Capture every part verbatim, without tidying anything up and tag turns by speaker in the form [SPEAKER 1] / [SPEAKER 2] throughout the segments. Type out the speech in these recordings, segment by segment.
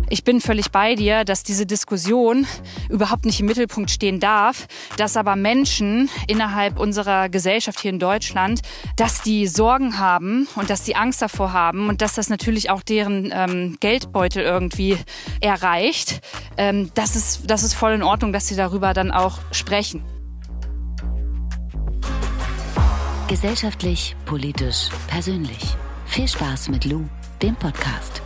[SPEAKER 1] Ich bin völlig bei dir, dass diese Diskussion überhaupt nicht im Mittelpunkt stehen darf, dass aber Menschen innerhalb unserer Gesellschaft hier in Deutschland, dass die Sorgen haben und dass die Angst davor haben und dass das natürlich auch deren ähm, Geldbeutel irgendwie erreicht. Ähm, das ist, das ist voll in Ordnung, dass sie darüber dann auch sprechen.
[SPEAKER 2] Gesellschaftlich, politisch, persönlich. Viel Spaß mit Lou, dem Podcast.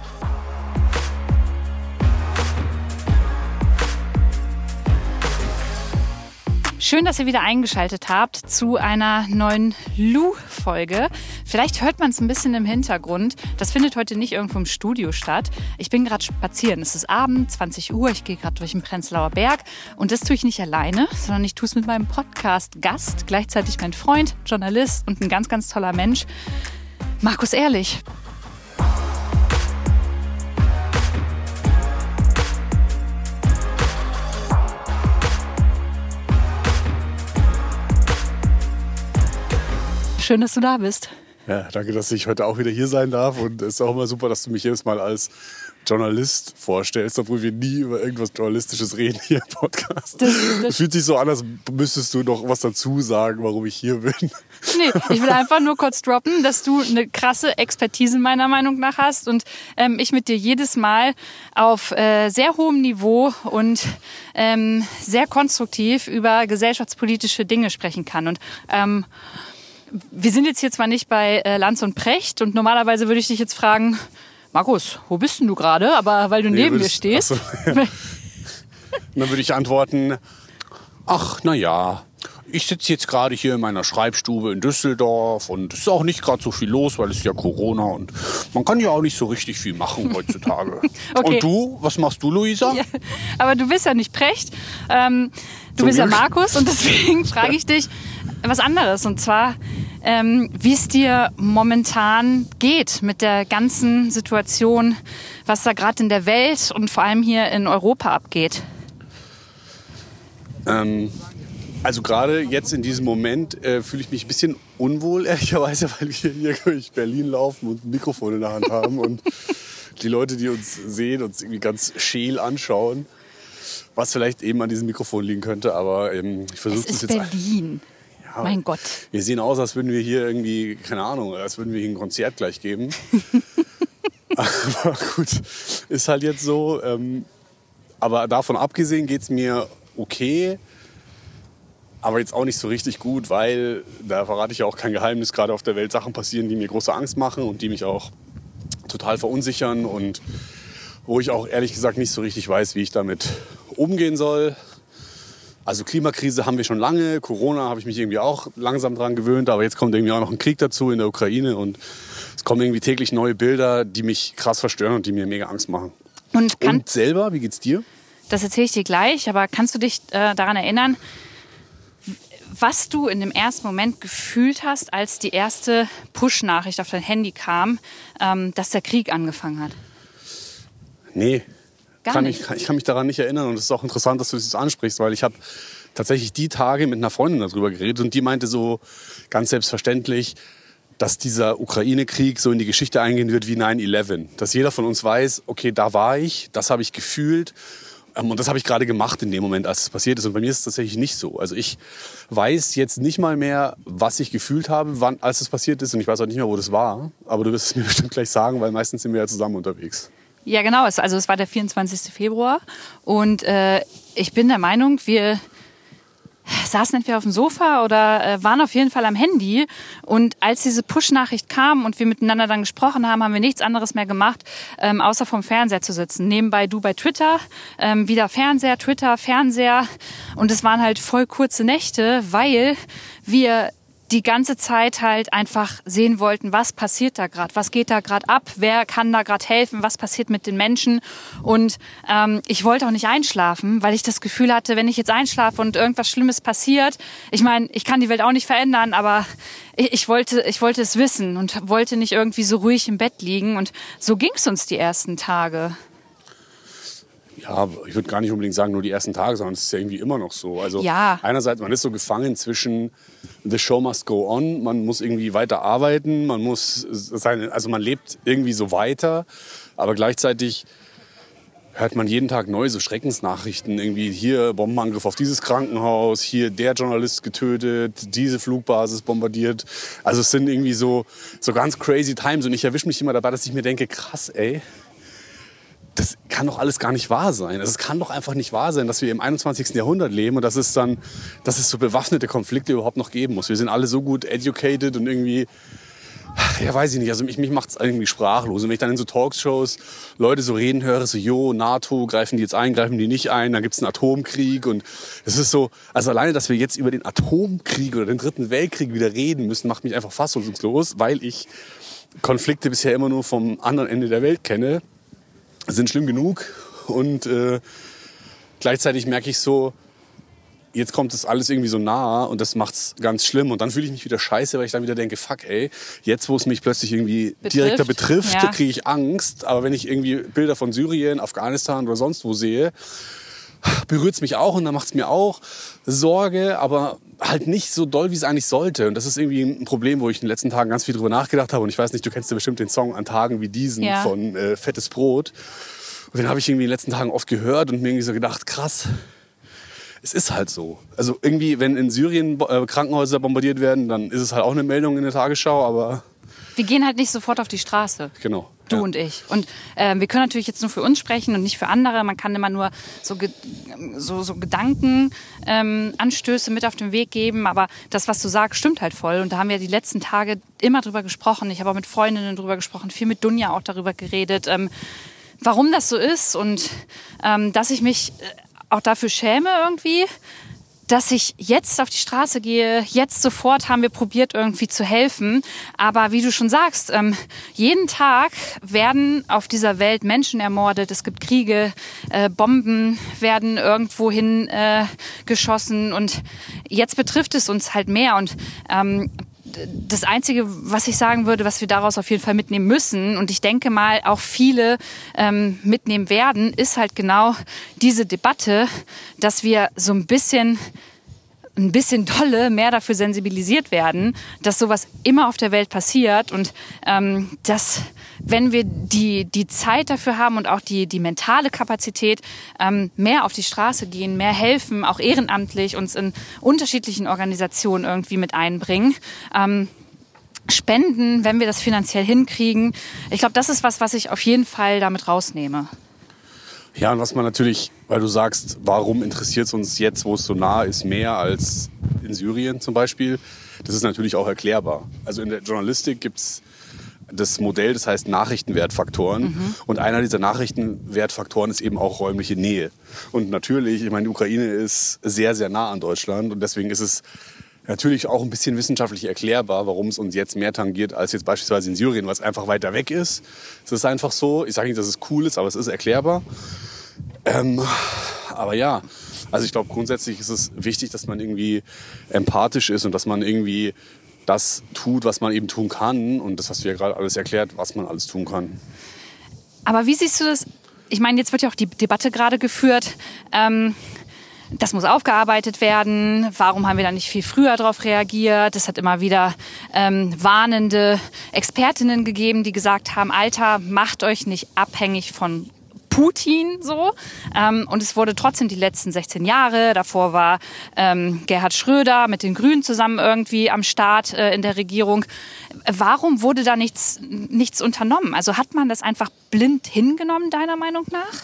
[SPEAKER 1] Schön, dass ihr wieder eingeschaltet habt zu einer neuen Lou-Folge. Vielleicht hört man es ein bisschen im Hintergrund. Das findet heute nicht irgendwo im Studio statt. Ich bin gerade spazieren. Es ist Abend, zwanzig Uhr. Ich gehe gerade durch den Prenzlauer Berg. Und das tue ich nicht alleine, sondern ich tue es mit meinem Podcast-Gast, gleichzeitig mein Freund, Journalist und ein ganz, ganz toller Mensch, Markus Ehrlich. Schön, dass du da bist.
[SPEAKER 3] Ja, danke, dass ich heute auch wieder hier sein darf. Und es ist auch immer super, dass du mich jedes Mal als Journalist vorstellst, obwohl wir nie über irgendwas Journalistisches reden hier im Podcast. Das, das fühlt sich so an, als müsstest du noch was dazu sagen, warum ich hier bin.
[SPEAKER 1] Nee, ich will einfach nur kurz droppen, dass du eine krasse Expertise meiner Meinung nach hast und ähm, ich mit dir jedes Mal auf äh, sehr hohem Niveau und ähm, sehr konstruktiv über gesellschaftspolitische Dinge sprechen kann. Und ähm, wir sind jetzt hier zwar nicht bei äh, Lanz und Precht und normalerweise würde ich dich jetzt fragen, Markus, wo bist denn du gerade? Aber weil du nee, neben mir stehst.
[SPEAKER 3] So, ja. Dann würde ich antworten, ach na ja, ich sitze jetzt gerade hier in meiner Schreibstube in Düsseldorf und es ist auch nicht gerade so viel los, weil es ist ja Corona und man kann ja auch nicht so richtig viel machen heutzutage. Okay. Und du, was machst du, Luisa?
[SPEAKER 1] Ja, aber du bist ja nicht Precht, ähm, du bist ja Markus und deswegen frage ich dich was anderes und zwar, ähm, wie es dir momentan geht mit der ganzen Situation, was da gerade in der Welt und vor allem hier in Europa abgeht.
[SPEAKER 3] Ähm, also gerade jetzt in diesem Moment äh, fühle ich mich ein bisschen unwohl, ehrlicherweise, weil wir hier durch Berlin laufen und ein Mikrofon in der Hand haben und die Leute, die uns sehen, uns irgendwie ganz scheel anschauen, was vielleicht eben an diesem Mikrofon liegen könnte, aber ähm, ich versuche das jetzt...
[SPEAKER 1] Es ist Berlin. Ja, mein Gott.
[SPEAKER 3] Wir sehen aus, als würden wir hier irgendwie, keine Ahnung, als würden wir hier ein Konzert gleich geben. Aber gut, ist halt jetzt so. Ähm, aber davon abgesehen geht es mir okay. Aber jetzt auch nicht so richtig gut, weil, da verrate ich ja auch kein Geheimnis, gerade auf der Welt Sachen passieren, die mir große Angst machen und die mich auch total verunsichern. Und wo ich auch ehrlich gesagt nicht so richtig weiß, wie ich damit umgehen soll. Also Klimakrise haben wir schon lange, Corona habe ich mich irgendwie auch langsam dran gewöhnt, aber jetzt kommt irgendwie auch noch ein Krieg dazu in der Ukraine und es kommen irgendwie täglich neue Bilder, die mich krass verstören und die mir mega Angst machen.
[SPEAKER 1] Und, kann,
[SPEAKER 3] und selber, wie geht's dir?
[SPEAKER 1] Das erzähle ich dir gleich, aber kannst du dich äh, daran erinnern, was du in dem ersten Moment gefühlt hast, als die erste Push-Nachricht auf dein Handy kam, ähm, dass der Krieg angefangen hat?
[SPEAKER 3] Nee.
[SPEAKER 1] Gar
[SPEAKER 3] kann
[SPEAKER 1] nicht.
[SPEAKER 3] ich, ich kann mich daran nicht erinnern und es ist auch interessant, dass du das jetzt ansprichst, weil ich habe tatsächlich die Tage mit einer Freundin darüber geredet und die meinte so ganz selbstverständlich, dass dieser Ukraine-Krieg so in die Geschichte eingehen wird wie nine eleven. Dass jeder von uns weiß, okay, da war ich, das habe ich gefühlt ähm, und das habe ich gerade gemacht in dem Moment, als es passiert ist. Und bei mir ist es tatsächlich nicht so. Also ich weiß jetzt nicht mal mehr, was ich gefühlt habe, wann, als es passiert ist und ich weiß auch nicht mehr, wo das war. Aber du wirst es mir bestimmt gleich sagen, weil meistens sind wir ja zusammen unterwegs.
[SPEAKER 1] Ja, genau. Also es war der vierundzwanzigsten Februar und äh, ich bin der Meinung, wir saßen entweder auf dem Sofa oder äh, waren auf jeden Fall am Handy und als diese Push-Nachricht kam und wir miteinander dann gesprochen haben, haben wir nichts anderes mehr gemacht, ähm, außer vorm Fernseher zu sitzen. Nebenbei du bei Twitter, ähm, wieder Fernseher, Twitter, Fernseher und es waren halt voll kurze Nächte, weil wir die ganze Zeit halt einfach sehen wollten, was passiert da gerade, was geht da gerade ab, wer kann da gerade helfen, was passiert mit den Menschen. Und ähm, ich wollte auch nicht einschlafen, weil ich das Gefühl hatte, wenn ich jetzt einschlafe und irgendwas Schlimmes passiert, ich meine, ich kann die Welt auch nicht verändern, aber ich, ich, wollte, ich wollte es wissen und wollte nicht irgendwie so ruhig im Bett liegen. Und so ging es uns die ersten Tage.
[SPEAKER 3] Ja, ich würde gar nicht unbedingt sagen, nur die ersten Tage, sondern es ist ja irgendwie immer noch so. Also
[SPEAKER 1] ja.
[SPEAKER 3] Einerseits, man ist so gefangen zwischen the show must go on, man muss irgendwie weiter arbeiten, man muss seine, also man lebt irgendwie so weiter, aber gleichzeitig hört man jeden Tag neue so Schreckensnachrichten. Irgendwie hier Bombenangriff auf dieses Krankenhaus, hier der Journalist getötet, diese Flugbasis bombardiert. Also es sind irgendwie so, so ganz crazy times. Und ich erwische mich immer dabei, dass ich mir denke, krass, ey, das kann doch alles gar nicht wahr sein. Also es kann doch einfach nicht wahr sein, dass wir im einundzwanzigsten Jahrhundert leben und dass es dann, dass es so bewaffnete Konflikte überhaupt noch geben muss. Wir sind alle so gut educated und irgendwie, ja, weiß ich nicht, also mich, mich macht es irgendwie sprachlos. Und wenn ich dann in so Talkshows Leute so reden höre, so, jo, NATO, greifen die jetzt ein, greifen die nicht ein, dann gibt es einen Atomkrieg. Und es ist so, also alleine, dass wir jetzt über den Atomkrieg oder den Dritten Weltkrieg wieder reden müssen, macht mich einfach fassungslos, weil ich Konflikte bisher immer nur vom anderen Ende der Welt kenne. Sind schlimm genug. Und äh, gleichzeitig merke ich so, jetzt kommt das alles irgendwie so nah und das macht's ganz schlimm. Und dann fühle ich mich wieder scheiße, weil ich dann wieder denke, fuck ey, jetzt wo es mich plötzlich irgendwie betrifft. direkter betrifft, ja. kriege ich Angst. Aber wenn ich irgendwie Bilder von Syrien, Afghanistan oder sonst wo sehe, berührt es mich auch und dann macht es mir auch Sorge, aber halt nicht so doll, wie es eigentlich sollte. Und das ist irgendwie ein Problem, wo ich in den letzten Tagen ganz viel drüber nachgedacht habe. Und ich weiß nicht, du kennst ja bestimmt den Song An Tagen wie diesen ja. von äh, Fettes Brot. Und den habe ich irgendwie in den letzten Tagen oft gehört und mir irgendwie so gedacht, krass, es ist halt so. Also irgendwie, wenn in Syrien äh, Krankenhäuser bombardiert werden, dann ist es halt auch eine Meldung in der Tagesschau, aber...
[SPEAKER 1] Wir gehen halt nicht sofort auf die Straße.
[SPEAKER 3] Genau.
[SPEAKER 1] Du
[SPEAKER 3] ja.
[SPEAKER 1] und ich. Und äh, wir können natürlich jetzt nur für uns sprechen und nicht für andere. Man kann immer nur so, so, so Gedankenanstöße ähm, mit auf den Weg geben. Aber das, was du sagst, stimmt halt voll. Und da haben wir die letzten Tage immer drüber gesprochen. Ich habe auch mit Freundinnen drüber gesprochen, viel mit Dunja auch darüber geredet, ähm, warum das so ist und ähm, dass ich mich... Äh, auch dafür schäme irgendwie, dass ich jetzt auf die Straße gehe. Jetzt sofort haben wir probiert, irgendwie zu helfen. Aber wie du schon sagst, ähm, jeden Tag werden auf dieser Welt Menschen ermordet. Es gibt Kriege, äh, Bomben werden irgendwohin äh, geschossen. Und jetzt betrifft es uns halt mehr. Und ähm, das Einzige, was ich sagen würde, was wir daraus auf jeden Fall mitnehmen müssen, und ich denke mal auch viele ähm, mitnehmen werden, ist halt genau diese Debatte, dass wir so ein bisschen, ein bisschen dolle mehr dafür sensibilisiert werden, dass sowas immer auf der Welt passiert und ähm, dass, wenn wir die, die Zeit dafür haben und auch die, die mentale Kapazität, ähm, mehr auf die Straße gehen, mehr helfen, auch ehrenamtlich, uns in unterschiedlichen Organisationen irgendwie mit einbringen, ähm, spenden, wenn wir das finanziell hinkriegen. Ich glaube, das ist was, was ich auf jeden Fall damit rausnehme.
[SPEAKER 3] Ja, und was man natürlich, weil du sagst, warum interessiert es uns jetzt, wo es so nah ist, mehr als in Syrien zum Beispiel, das ist natürlich auch erklärbar. Also in der Journalistik gibt es das Modell, das heißt Nachrichtenwertfaktoren. Mhm. Und einer dieser Nachrichtenwertfaktoren ist eben auch räumliche Nähe. Und natürlich, ich meine, die Ukraine ist sehr, sehr nah an Deutschland und deswegen ist es natürlich auch ein bisschen wissenschaftlich erklärbar, warum es uns jetzt mehr tangiert als jetzt beispielsweise in Syrien, was einfach weiter weg ist. Es ist einfach so. Ich sage nicht, dass es cool ist, aber es ist erklärbar. Ähm, aber ja, also ich glaube, grundsätzlich ist es wichtig, dass man irgendwie empathisch ist und dass man irgendwie das tut, was man eben tun kann. Und das hast du ja gerade alles erklärt, was man alles tun kann.
[SPEAKER 1] Aber wie siehst du das? Ich meine, jetzt wird ja auch die Debatte gerade geführt. Ähm, das muss aufgearbeitet werden. Warum haben wir da nicht viel früher darauf reagiert? Es hat immer wieder ähm, warnende Expertinnen gegeben, die gesagt haben, Alter, macht euch nicht abhängig von Putin so. Ähm, und es wurde trotzdem die letzten sechzehn Jahre, davor war ähm, Gerhard Schröder mit den Grünen zusammen irgendwie am Start äh, in der Regierung. Warum wurde da nichts, nichts unternommen? Also hat man das einfach blind hingenommen, deiner Meinung nach?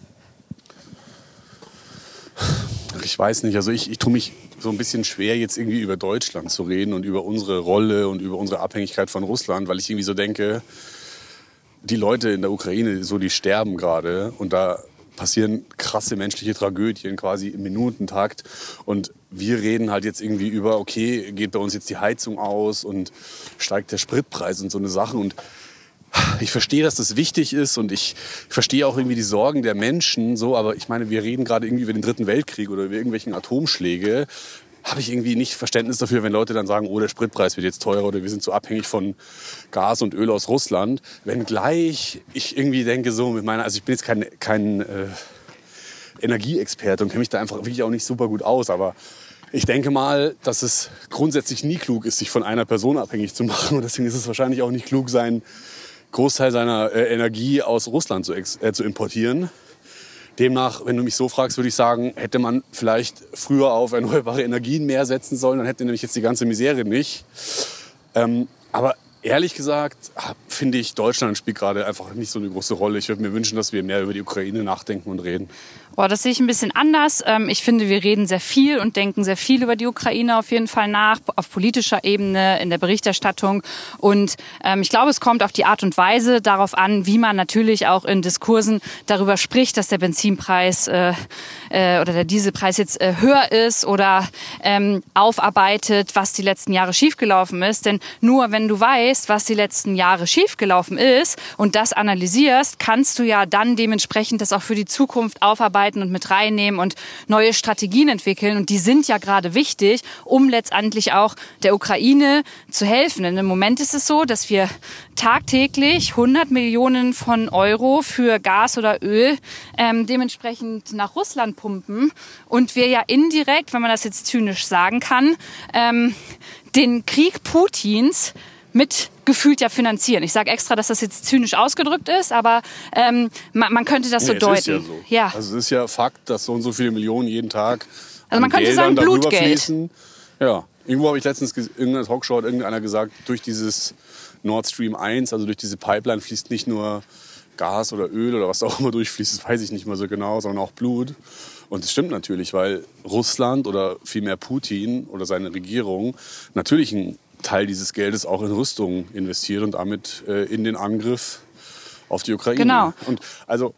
[SPEAKER 3] Ich weiß nicht, also ich, ich tue mich so ein bisschen schwer, jetzt irgendwie über Deutschland zu reden und über unsere Rolle und über unsere Abhängigkeit von Russland, weil ich irgendwie so denke, die Leute in der Ukraine, so die sterben gerade und da passieren krasse menschliche Tragödien quasi im Minutentakt und wir reden halt jetzt irgendwie über, okay, geht bei uns jetzt die Heizung aus und steigt der Spritpreis und so eine Sachen und ich verstehe, dass das wichtig ist und ich verstehe auch irgendwie die Sorgen der Menschen, so, aber ich meine, wir reden gerade irgendwie über den Dritten Weltkrieg oder über irgendwelchen Atomschläge. Habe ich irgendwie nicht Verständnis dafür, wenn Leute dann sagen, oh, der Spritpreis wird jetzt teurer oder wir sind so abhängig von Gas und Öl aus Russland. Wenngleich ich irgendwie denke, so mit meiner, also ich bin jetzt kein, kein äh, Energieexperte und kenne mich da einfach wirklich auch nicht super gut aus, aber ich denke mal, dass es grundsätzlich nie klug ist, sich von einer Person abhängig zu machen und deswegen ist es wahrscheinlich auch nicht klug, seinen Großteil seiner äh, Energie aus Russland zu, ex- äh, zu importieren. demnach, wenn du mich so fragst, würde ich sagen, hätte man vielleicht früher auf erneuerbare Energien mehr setzen sollen, dann hätte nämlich jetzt die ganze Misere nicht. Ähm, aber ehrlich gesagt, finde ich, Deutschland spielt gerade einfach nicht so eine große Rolle. Ich würde mir wünschen, dass wir mehr über die Ukraine nachdenken und reden.
[SPEAKER 1] Boah, das sehe ich ein bisschen anders. Ich finde, wir reden sehr viel und denken sehr viel über die Ukraine auf jeden Fall nach, auf politischer Ebene, in der Berichterstattung. Und ähm, ich glaube, es kommt auf die Art und Weise darauf an, wie man natürlich auch in Diskursen darüber spricht, dass der Benzinpreis äh, äh, oder der Dieselpreis jetzt äh, höher ist oder ähm, aufarbeitet, was die letzten Jahre schiefgelaufen ist. Denn nur wenn du weißt, was die letzten Jahre schiefgelaufen ist und das analysierst, kannst du ja dann dementsprechend das auch für die Zukunft aufarbeiten und mit reinnehmen und neue Strategien entwickeln. Und die sind ja gerade wichtig, um letztendlich auch der Ukraine zu helfen. Denn im Moment ist es so, dass wir tagtäglich hundert Millionen von Euro für Gas oder Öl ähm, dementsprechend nach Russland pumpen. Und wir ja indirekt, wenn man das jetzt zynisch sagen kann, ähm, den Krieg Putins mit gefühlt ja finanzieren. Ich sage extra, dass das jetzt zynisch ausgedrückt ist, aber ähm, man, man könnte das
[SPEAKER 3] nee,
[SPEAKER 1] so
[SPEAKER 3] es
[SPEAKER 1] deuten.
[SPEAKER 3] Ist ja so.
[SPEAKER 1] Ja.
[SPEAKER 3] Also es ist ja Fakt, dass so und so viele Millionen jeden Tag
[SPEAKER 1] also man könnte sagen Blutgeld.
[SPEAKER 3] Fließen. Ja, irgendwo habe ich letztens in irgendeiner Talkshow hat irgendeiner gesagt, durch dieses Nord Stream eins, also durch diese Pipeline fließt nicht nur Gas oder Öl oder was auch immer durchfließt, das weiß ich nicht mehr so genau, sondern auch Blut. Und das stimmt natürlich, weil Russland oder vielmehr Putin oder seine Regierung natürlich ein Teil dieses Geldes auch in Rüstung investiert und damit äh, in den Angriff auf die Ukraine.
[SPEAKER 1] Genau.
[SPEAKER 3] Und also,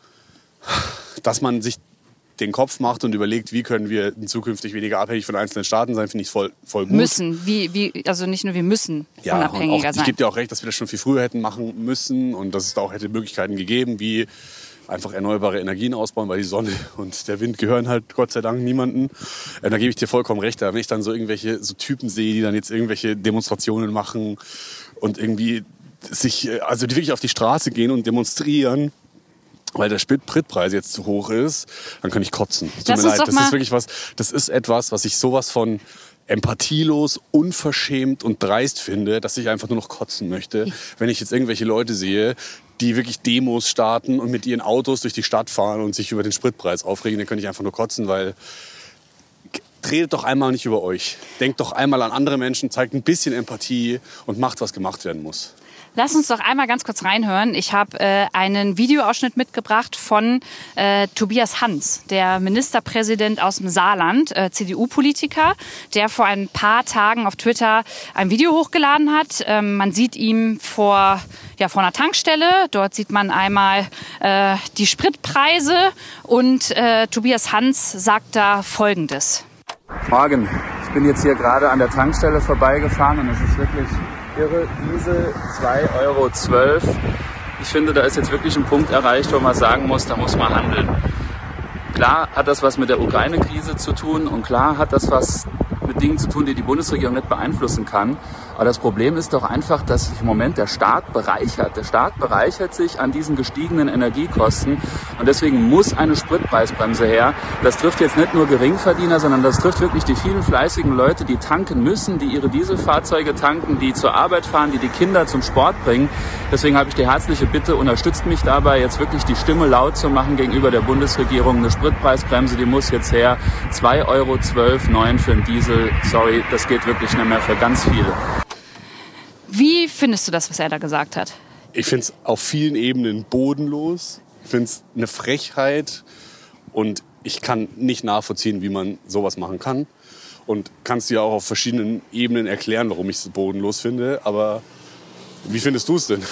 [SPEAKER 3] dass man sich den Kopf macht und überlegt, wie können wir zukünftig weniger abhängig von einzelnen Staaten sein, finde ich voll, voll gut.
[SPEAKER 1] Müssen, wie, wie, also nicht nur wir müssen
[SPEAKER 3] ja,
[SPEAKER 1] unabhängiger
[SPEAKER 3] und auch,
[SPEAKER 1] sein.
[SPEAKER 3] Ich gebe dir auch recht, dass wir das schon viel früher hätten machen müssen und dass es da auch hätte Möglichkeiten gegeben, wie einfach erneuerbare Energien ausbauen, weil die Sonne und der Wind gehören halt Gott sei Dank niemandem. Äh, da gebe ich dir vollkommen recht. Wenn ich dann so irgendwelche so Typen sehe, die dann jetzt irgendwelche Demonstrationen machen und irgendwie sich, also die wirklich auf die Straße gehen und demonstrieren, weil der Spritpreis jetzt zu hoch ist, dann kann ich kotzen. Es tut mir leid. Das ist wirklich was, das ist etwas, was ich sowas von empathielos, unverschämt und dreist finde, dass ich einfach nur noch kotzen möchte, wenn ich jetzt irgendwelche Leute sehe, die wirklich Demos starten und mit ihren Autos durch die Stadt fahren und sich über den Spritpreis aufregen, dann könnte ich einfach nur kotzen, weil redet doch einmal nicht über euch. Denkt doch einmal an andere Menschen, zeigt ein bisschen Empathie und macht, was gemacht werden muss.
[SPEAKER 1] Lass uns doch einmal ganz kurz reinhören. Ich habe äh, einen Videoausschnitt mitgebracht von äh, Tobias Hans, der Ministerpräsident aus dem Saarland, äh, C D U-Politiker, der vor ein paar Tagen auf Twitter ein Video hochgeladen hat. Ähm, man sieht ihn vor, ja, vor einer Tankstelle. Dort sieht man einmal äh, die Spritpreise und äh, Tobias Hans sagt da Folgendes.
[SPEAKER 4] Morgen, ich bin jetzt hier gerade an der Tankstelle vorbeigefahren und es ist wirklich irre. Diesel zwei Euro zwölf. Ich finde, da ist jetzt wirklich ein Punkt erreicht, wo man sagen muss, da muss man handeln. Klar hat das was mit der Ukraine-Krise zu tun und klar hat das was mit Dingen zu tun, die die Bundesregierung nicht beeinflussen kann. Aber das Problem ist doch einfach, dass sich im Moment der Staat bereichert. Der Staat bereichert sich an diesen gestiegenen Energiekosten und deswegen muss eine Spritpreisbremse her. Das trifft jetzt nicht nur Geringverdiener, sondern das trifft wirklich die vielen fleißigen Leute, die tanken müssen, die ihre Dieselfahrzeuge tanken, die zur Arbeit fahren, die die Kinder zum Sport bringen. Deswegen habe ich die herzliche Bitte, unterstützt mich dabei, jetzt wirklich die Stimme laut zu machen gegenüber der Bundesregierung. Eine Spritpreisbremse, die muss jetzt her. zwei Euro zwölf, neun für den Diesel. Sorry, das geht wirklich nicht mehr für ganz viele.
[SPEAKER 1] Wie findest du das, was er da gesagt hat?
[SPEAKER 3] Ich finde es auf vielen Ebenen bodenlos. Ich finde es eine Frechheit. Und ich kann nicht nachvollziehen, wie man sowas machen kann. Und kannst dir auch auf verschiedenen Ebenen erklären, warum ich es bodenlos finde. Aber wie findest du es denn?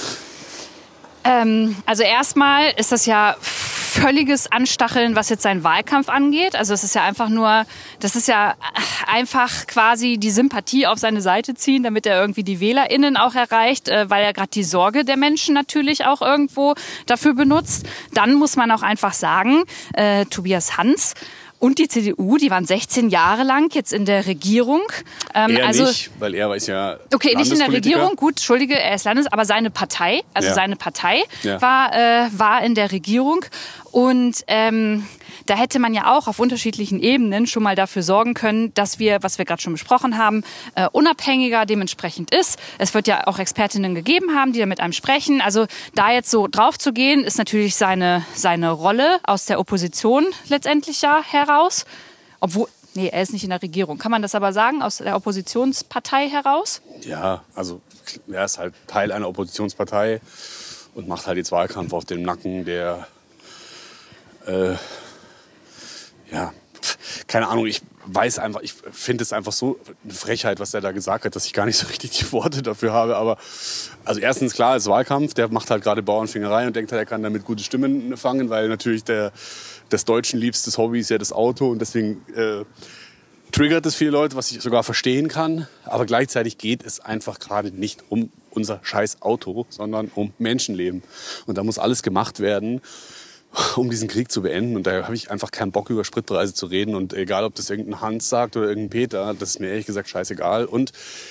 [SPEAKER 1] Ähm, also erstmal ist das ja völliges Anstacheln, was jetzt seinen Wahlkampf angeht. Also es ist ja einfach nur, das ist ja einfach quasi die Sympathie auf seine Seite ziehen, damit er irgendwie die WählerInnen auch erreicht, weil er gerade die Sorge der Menschen natürlich auch irgendwo dafür benutzt. Dann muss man auch einfach sagen, äh, Tobias Hans und die C D U, die waren sechzehn Jahre lang jetzt in der Regierung.
[SPEAKER 3] Ähm, er also, nicht, weil er ist ja
[SPEAKER 1] Okay, nicht in der Regierung, gut, Entschuldige, er ist Landes, aber seine Partei, also ja. seine Partei ja. war, äh, war in der Regierung. Und ähm, da hätte man ja auch auf unterschiedlichen Ebenen schon mal dafür sorgen können, dass wir, was wir gerade schon besprochen haben, äh, unabhängiger dementsprechend ist. Es wird ja auch Expertinnen gegeben haben, die da mit einem sprechen. Also da jetzt so drauf zu gehen, ist natürlich seine, seine Rolle aus der Opposition letztendlich ja heraus. Obwohl, nee, er ist nicht in der Regierung. Kann man das aber sagen, aus der Oppositionspartei heraus?
[SPEAKER 3] Ja, also er ist halt Teil einer Oppositionspartei und macht halt jetzt Wahlkampf auf dem Nacken der, äh, ja, keine Ahnung, ich weiß einfach, ich finde es einfach so eine Frechheit, was er da gesagt hat, dass ich gar nicht so richtig die Worte dafür habe. Aber also erstens, klar, es ist Wahlkampf, der macht halt gerade Bauernfingerei und denkt halt, er kann damit gute Stimmen fangen, weil natürlich der, des Deutschen liebstes Hobby ist ja das Auto und deswegen äh, triggert es viele Leute, was ich sogar verstehen kann. Aber gleichzeitig geht es einfach gerade nicht um unser scheiß Auto, sondern um Menschenleben. Und da muss alles gemacht werden, um diesen Krieg zu beenden. Und da habe ich einfach keinen Bock, über Spritpreise zu reden. Und egal, ob das irgendein Hans sagt oder irgendein Peter, das ist mir ehrlich gesagt scheißegal. Und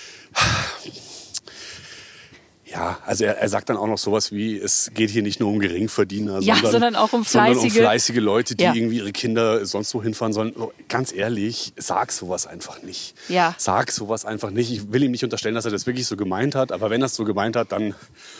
[SPEAKER 3] ja, also er, er sagt dann auch noch sowas wie, es geht hier nicht nur um Geringverdiener,
[SPEAKER 1] ja,
[SPEAKER 3] sondern,
[SPEAKER 1] sondern auch um fleißige,
[SPEAKER 3] sondern um fleißige Leute, die
[SPEAKER 1] ja.
[SPEAKER 3] irgendwie ihre Kinder sonst wo hinfahren sollen. Ganz ehrlich, sag sowas einfach nicht.
[SPEAKER 1] Ja.
[SPEAKER 3] Sag sowas einfach nicht. Ich will ihm nicht unterstellen, dass er das wirklich so gemeint hat. Aber wenn er es so gemeint hat, dann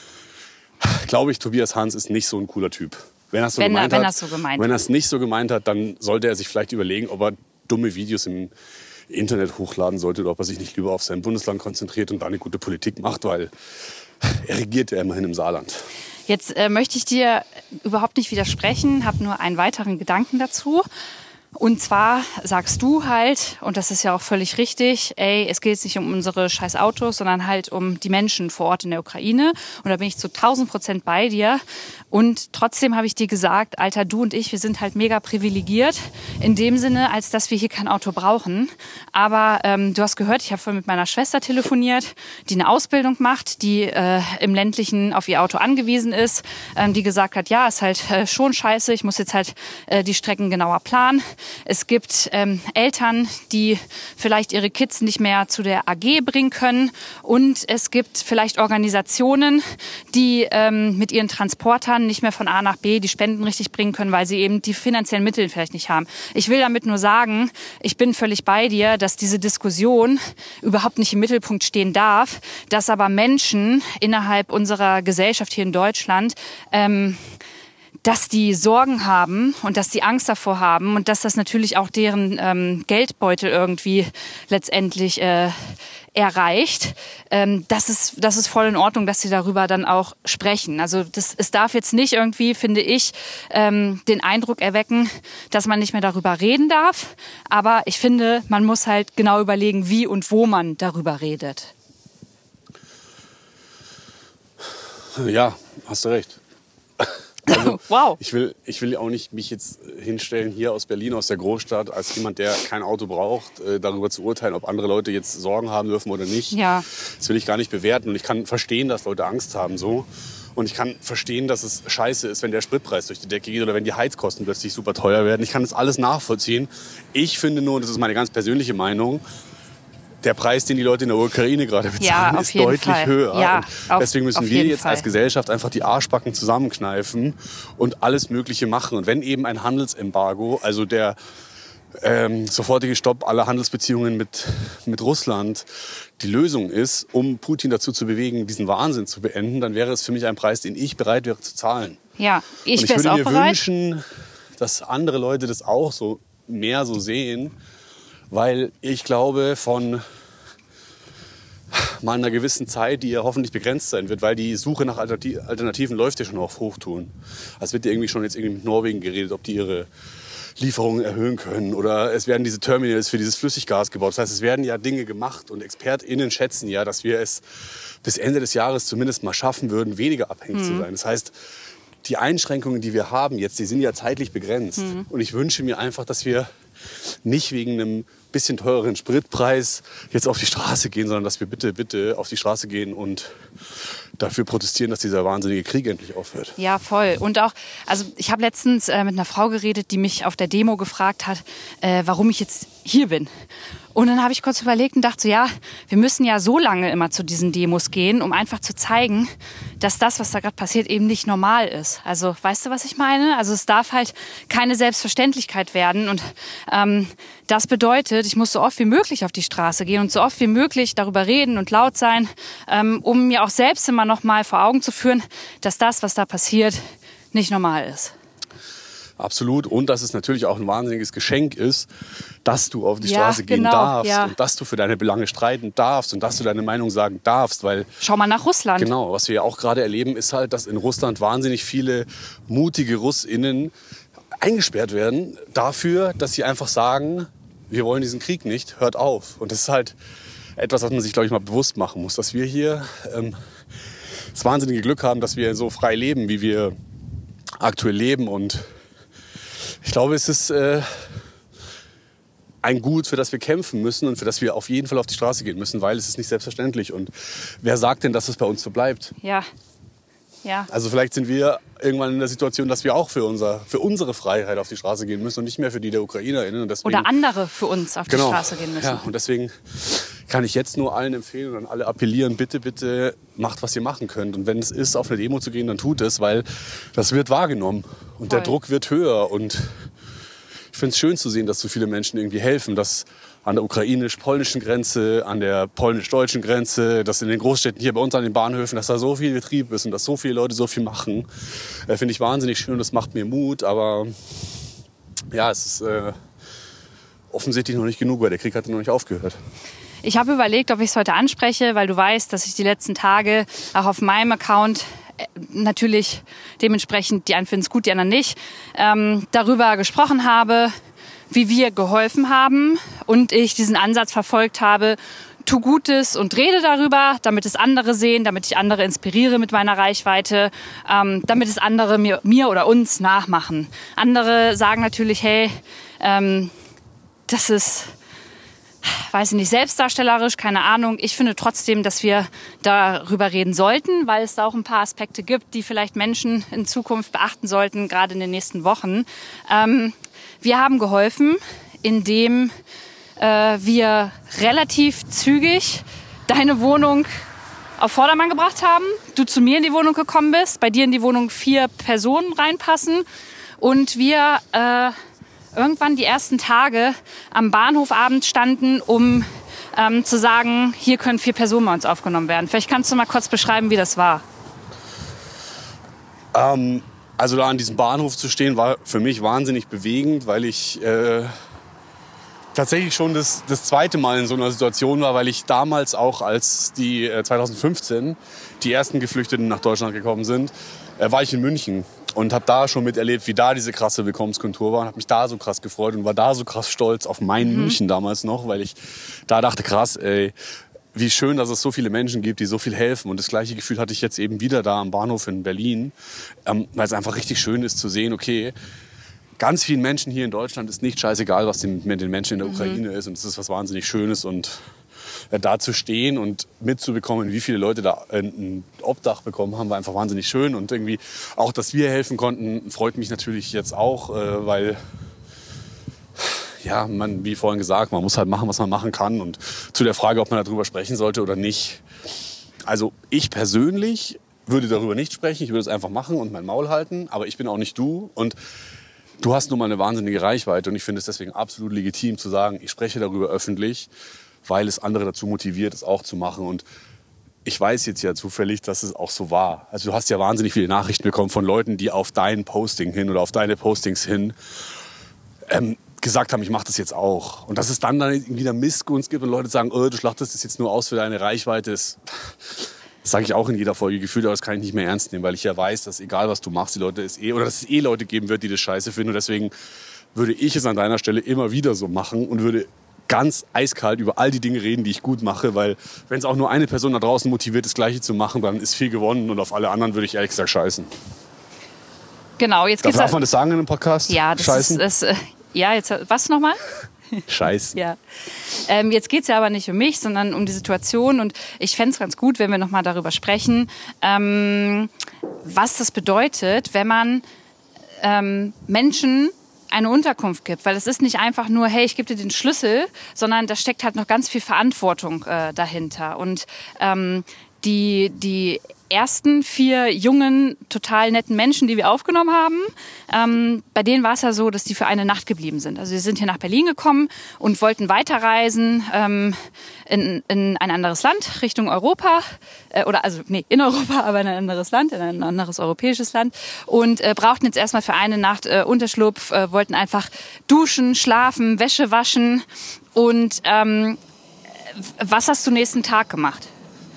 [SPEAKER 3] glaube ich, Tobias Hans ist nicht so ein cooler Typ. Wenn er es so
[SPEAKER 1] wenn
[SPEAKER 3] gemeint
[SPEAKER 1] er, wenn
[SPEAKER 3] hat,
[SPEAKER 1] so gemeint
[SPEAKER 3] wenn er es nicht so gemeint hat, dann sollte er sich vielleicht überlegen, ob er dumme Videos im Internet hochladen sollte oder ob er sich nicht lieber auf sein Bundesland konzentriert und da eine gute Politik macht, weil er regiert ja immerhin im Saarland.
[SPEAKER 1] Jetzt äh, möchte ich dir überhaupt nicht widersprechen, habe nur einen weiteren Gedanken dazu. Und zwar sagst du halt, und das ist ja auch völlig richtig, ey, es geht jetzt nicht um unsere scheiß Autos, sondern halt um die Menschen vor Ort in der Ukraine. Und da bin ich zu tausend Prozent bei dir. Und trotzdem habe ich dir gesagt, Alter, du und ich, wir sind halt mega privilegiert. In dem Sinne, als dass wir hier kein Auto brauchen. Aber ähm, du hast gehört, ich habe vorhin mit meiner Schwester telefoniert, die eine Ausbildung macht, die äh, im Ländlichen auf ihr Auto angewiesen ist, ähm, die gesagt hat, ja, ist halt äh, schon scheiße, ich muss jetzt halt äh, die Strecken genauer planen. Es gibt ähm, Eltern, die vielleicht ihre Kids nicht mehr zu der A G bringen können. Und es gibt vielleicht Organisationen, die ähm, mit ihren Transportern nicht mehr von A nach B die Spenden richtig bringen können, weil sie eben die finanziellen Mittel vielleicht nicht haben. Ich will damit nur sagen, ich bin völlig bei dir, dass diese Diskussion überhaupt nicht im Mittelpunkt stehen darf, dass aber Menschen innerhalb unserer Gesellschaft hier in Deutschland ähm, dass die Sorgen haben und dass die Angst davor haben und dass das natürlich auch deren ähm, Geldbeutel irgendwie letztendlich äh, erreicht. Ähm, das ist, das ist voll in Ordnung, dass sie darüber dann auch sprechen. Also das, es darf jetzt nicht irgendwie, finde ich, ähm, den Eindruck erwecken, dass man nicht mehr darüber reden darf. Aber ich finde, man muss halt genau überlegen, wie und wo man darüber redet.
[SPEAKER 3] Ja, hast du recht. Also,
[SPEAKER 1] wow.
[SPEAKER 3] Ich will, ich will auch nicht mich jetzt hinstellen hier aus Berlin, aus der Großstadt, als jemand, der kein Auto braucht, äh, darüber zu urteilen, ob andere Leute jetzt Sorgen haben dürfen oder nicht.
[SPEAKER 1] Ja.
[SPEAKER 3] Das will ich gar nicht bewerten. Und ich kann verstehen, dass Leute Angst haben so. Und ich kann verstehen, dass es scheiße ist, wenn der Spritpreis durch die Decke geht oder wenn die Heizkosten plötzlich super teuer werden. Ich kann das alles nachvollziehen. Ich finde nur, das ist meine ganz persönliche Meinung, der Preis, den die Leute in der Ukraine gerade bezahlen,
[SPEAKER 1] ja,
[SPEAKER 3] ist deutlich
[SPEAKER 1] Fall.
[SPEAKER 3] höher.
[SPEAKER 1] Ja, auf,
[SPEAKER 3] deswegen müssen wir jetzt
[SPEAKER 1] Fall.
[SPEAKER 3] als Gesellschaft einfach die Arschbacken zusammenkneifen und alles Mögliche machen. Und wenn eben ein Handelsembargo, also der ähm, sofortige Stopp aller Handelsbeziehungen mit, mit Russland, die Lösung ist, um Putin dazu zu bewegen, diesen Wahnsinn zu beenden, dann wäre es für mich ein Preis, den ich bereit wäre zu zahlen.
[SPEAKER 1] Ja, ich,
[SPEAKER 3] und ich würde
[SPEAKER 1] auch
[SPEAKER 3] mir
[SPEAKER 1] bereit.
[SPEAKER 3] wünschen, dass andere Leute das auch so mehr so sehen. Weil ich glaube, von mal einer gewissen Zeit, die ja hoffentlich begrenzt sein wird, weil die Suche nach Alternativen läuft ja schon auf Hochtouren. Es wird ja irgendwie schon jetzt irgendwie mit Norwegen geredet, ob die ihre Lieferungen erhöhen können. Oder es werden diese Terminals für dieses Flüssiggas gebaut. Das heißt, es werden ja Dinge gemacht und ExpertInnen schätzen ja, dass wir es bis Ende des Jahres zumindest mal schaffen würden, weniger abhängig mhm. zu sein. Das heißt, die Einschränkungen, die wir haben jetzt, die sind ja zeitlich begrenzt. Mhm. Und ich wünsche mir einfach, dass wir nicht wegen einem bisschen teureren Spritpreis jetzt auf die Straße gehen, sondern dass wir bitte, bitte auf die Straße gehen und dafür protestieren, dass dieser wahnsinnige Krieg endlich aufhört.
[SPEAKER 1] Ja, voll. Und auch, also ich habe letztens äh, mit einer Frau geredet, die mich auf der Demo gefragt hat, äh, warum ich jetzt hier bin. Und dann habe ich kurz überlegt und dachte so, ja, wir müssen ja so lange immer zu diesen Demos gehen, um einfach zu zeigen, dass das, was da gerade passiert, eben nicht normal ist. Also, weißt du, was ich meine? Also es darf halt keine Selbstverständlichkeit werden. Und ähm, das bedeutet, ich muss so oft wie möglich auf die Straße gehen und so oft wie möglich darüber reden und laut sein, ähm, um mir auch selbst immer noch mal vor Augen zu führen, dass das, was da passiert, nicht normal ist.
[SPEAKER 3] Absolut. Und dass es natürlich auch ein wahnsinniges Geschenk ist, dass du auf die
[SPEAKER 1] Ja,
[SPEAKER 3] Straße gehen
[SPEAKER 1] genau,
[SPEAKER 3] darfst
[SPEAKER 1] ja.
[SPEAKER 3] und dass du für deine Belange streiten darfst und dass du deine Meinung sagen darfst. Weil
[SPEAKER 1] Schau mal nach Russland.
[SPEAKER 3] Genau, was wir ja auch gerade erleben, ist halt, dass in Russland wahnsinnig viele mutige RussInnen eingesperrt werden dafür, dass sie einfach sagen, wir wollen diesen Krieg nicht, hört auf. Und das ist halt etwas, was man sich, glaube ich, mal bewusst machen muss, dass wir hier ähm, das wahnsinnige Glück haben, dass wir so frei leben, wie wir aktuell leben. Und ich glaube, es ist äh, ein Gut, für das wir kämpfen müssen und für das wir auf jeden Fall auf die Straße gehen müssen, weil es ist nicht selbstverständlich. Und wer sagt denn, dass es bei uns so bleibt?
[SPEAKER 1] Ja, ja.
[SPEAKER 3] Also vielleicht sind wir irgendwann in der Situation, dass wir auch für, unser, für unsere Freiheit auf die Straße gehen müssen und nicht mehr für die der UkrainerInnen. Und deswegen,
[SPEAKER 1] Oder andere für uns auf
[SPEAKER 3] genau,
[SPEAKER 1] die Straße gehen müssen.
[SPEAKER 3] Ja, und deswegen kann ich jetzt nur allen empfehlen und an alle appellieren, bitte, bitte macht, was ihr machen könnt. Und wenn es ist, auf eine Demo zu gehen, dann tut es, weil das wird wahrgenommen. Und
[SPEAKER 1] Voll.
[SPEAKER 3] der Druck wird höher. Und ich finde es schön zu sehen, dass so viele Menschen irgendwie helfen, dass an der ukrainisch-polnischen Grenze, an der polnisch-deutschen Grenze, dass in den Großstädten hier bei uns an den Bahnhöfen, dass da so viel Betrieb ist und dass so viele Leute so viel machen. Äh, finde ich wahnsinnig schön und das macht mir Mut. Aber ja, es ist äh, offensichtlich noch nicht genug, weil der Krieg hat noch nicht aufgehört.
[SPEAKER 1] Ich habe überlegt, ob ich es heute anspreche, weil du weißt, dass ich die letzten Tage auch auf meinem Account äh, natürlich dementsprechend, die einen finden es gut, die anderen nicht, ähm, darüber gesprochen habe, wie wir geholfen haben und ich diesen Ansatz verfolgt habe, tu Gutes und rede darüber, damit es andere sehen, damit ich andere inspiriere mit meiner Reichweite, ähm, damit es andere mir, mir oder uns nachmachen. Andere sagen natürlich, hey, ähm, das ist, weiß ich nicht, selbstdarstellerisch, keine Ahnung. Ich finde trotzdem, dass wir darüber reden sollten, weil es da auch ein paar Aspekte gibt, die vielleicht Menschen in Zukunft beachten sollten, gerade in den nächsten Wochen. Ähm, wir haben geholfen, indem äh, wir relativ zügig deine Wohnung auf Vordermann gebracht haben. Du zu mir in die Wohnung gekommen bist, bei dir in die Wohnung vier Personen reinpassen und wir äh, irgendwann die ersten Tage am Bahnhof abends standen, um ähm, zu sagen, hier können vier Personen bei uns aufgenommen werden. Vielleicht kannst du mal kurz beschreiben, wie das war.
[SPEAKER 3] Ähm, also da an diesem Bahnhof zu stehen, war für mich wahnsinnig bewegend, weil ich äh, tatsächlich schon das, das zweite Mal in so einer Situation war, weil ich damals auch, als die äh, zwanzig fünfzehn die ersten Geflüchteten nach Deutschland gekommen sind, äh, war ich in München. Und habe da schon miterlebt, wie da diese krasse Willkommenskultur war und habe mich da so krass gefreut und war da so krass stolz auf mein mhm. München damals noch, weil ich da dachte, krass, ey, wie schön, dass es so viele Menschen gibt, die so viel helfen. Und das gleiche Gefühl hatte ich jetzt eben wieder da am Bahnhof in Berlin, ähm, weil es einfach richtig schön ist zu sehen, okay, ganz vielen Menschen hier in Deutschland ist nicht scheißegal, was mit den Menschen in der mhm. Ukraine ist. Und es ist was wahnsinnig Schönes und da zu stehen und mitzubekommen, wie viele Leute da ein Obdach bekommen haben, war einfach wahnsinnig schön. Und irgendwie auch, dass wir helfen konnten, freut mich natürlich jetzt auch, weil, ja, man, wie vorhin gesagt, man muss halt machen, was man machen kann. Und zu der Frage, ob man darüber sprechen sollte oder nicht. Also ich persönlich würde darüber nicht sprechen, ich würde es einfach machen und mein Maul halten, aber ich bin auch nicht du. Und du hast nun mal eine wahnsinnige Reichweite und ich finde es deswegen absolut legitim zu sagen, ich spreche darüber öffentlich, weil es andere dazu motiviert, es auch zu machen. Und ich weiß jetzt ja zufällig, dass es auch so war. Also du hast ja wahnsinnig viele Nachrichten bekommen von Leuten, die auf dein Posting hin oder auf deine Postings hin ähm, gesagt haben, ich mache das jetzt auch. Und dass es dann, dann wieder Missgunst gibt und Leute sagen, oh, du schlachtest das jetzt nur aus für deine Reichweite. Das, das sage ich auch in jeder Folge gefühlt, aber das kann ich nicht mehr ernst nehmen, weil ich ja weiß, dass egal was du machst, die Leute es eh, oder dass es eh Leute geben wird, die das scheiße finden. Und deswegen würde ich es an deiner Stelle immer wieder so machen und würde ganz eiskalt über all die Dinge reden, die ich gut mache, weil wenn es auch nur eine Person da draußen motiviert, das Gleiche zu machen, dann ist viel gewonnen und auf alle anderen würde ich ehrlich gesagt scheißen.
[SPEAKER 1] Genau, jetzt geht's.
[SPEAKER 3] Darf man das sagen in einem Podcast?
[SPEAKER 1] Ja, das scheißen? ist, das, äh, ja, jetzt, was nochmal?
[SPEAKER 3] Scheiße.
[SPEAKER 1] Ja. Ähm, jetzt geht es ja aber nicht um mich, sondern um die Situation und ich fände es ganz gut, wenn wir nochmal darüber sprechen, ähm, was das bedeutet, wenn man ähm, Menschen eine Unterkunft gibt. Weil es ist nicht einfach nur, hey, ich gebe dir den Schlüssel, sondern da steckt halt noch ganz viel Verantwortung äh, dahinter. Und ähm, die, die ersten vier jungen, total netten Menschen, die wir aufgenommen haben, ähm, bei denen war es ja so, dass die für eine Nacht geblieben sind. Also sie sind hier nach Berlin gekommen und wollten weiterreisen ähm, in, in ein anderes Land, Richtung Europa. Äh, oder also, nee, in Europa, aber in ein anderes Land, in ein anderes europäisches Land. Und äh, brauchten jetzt erstmal für eine Nacht äh, Unterschlupf, äh, wollten einfach duschen, schlafen, Wäsche waschen. Und ähm, was hast du nächsten Tag gemacht?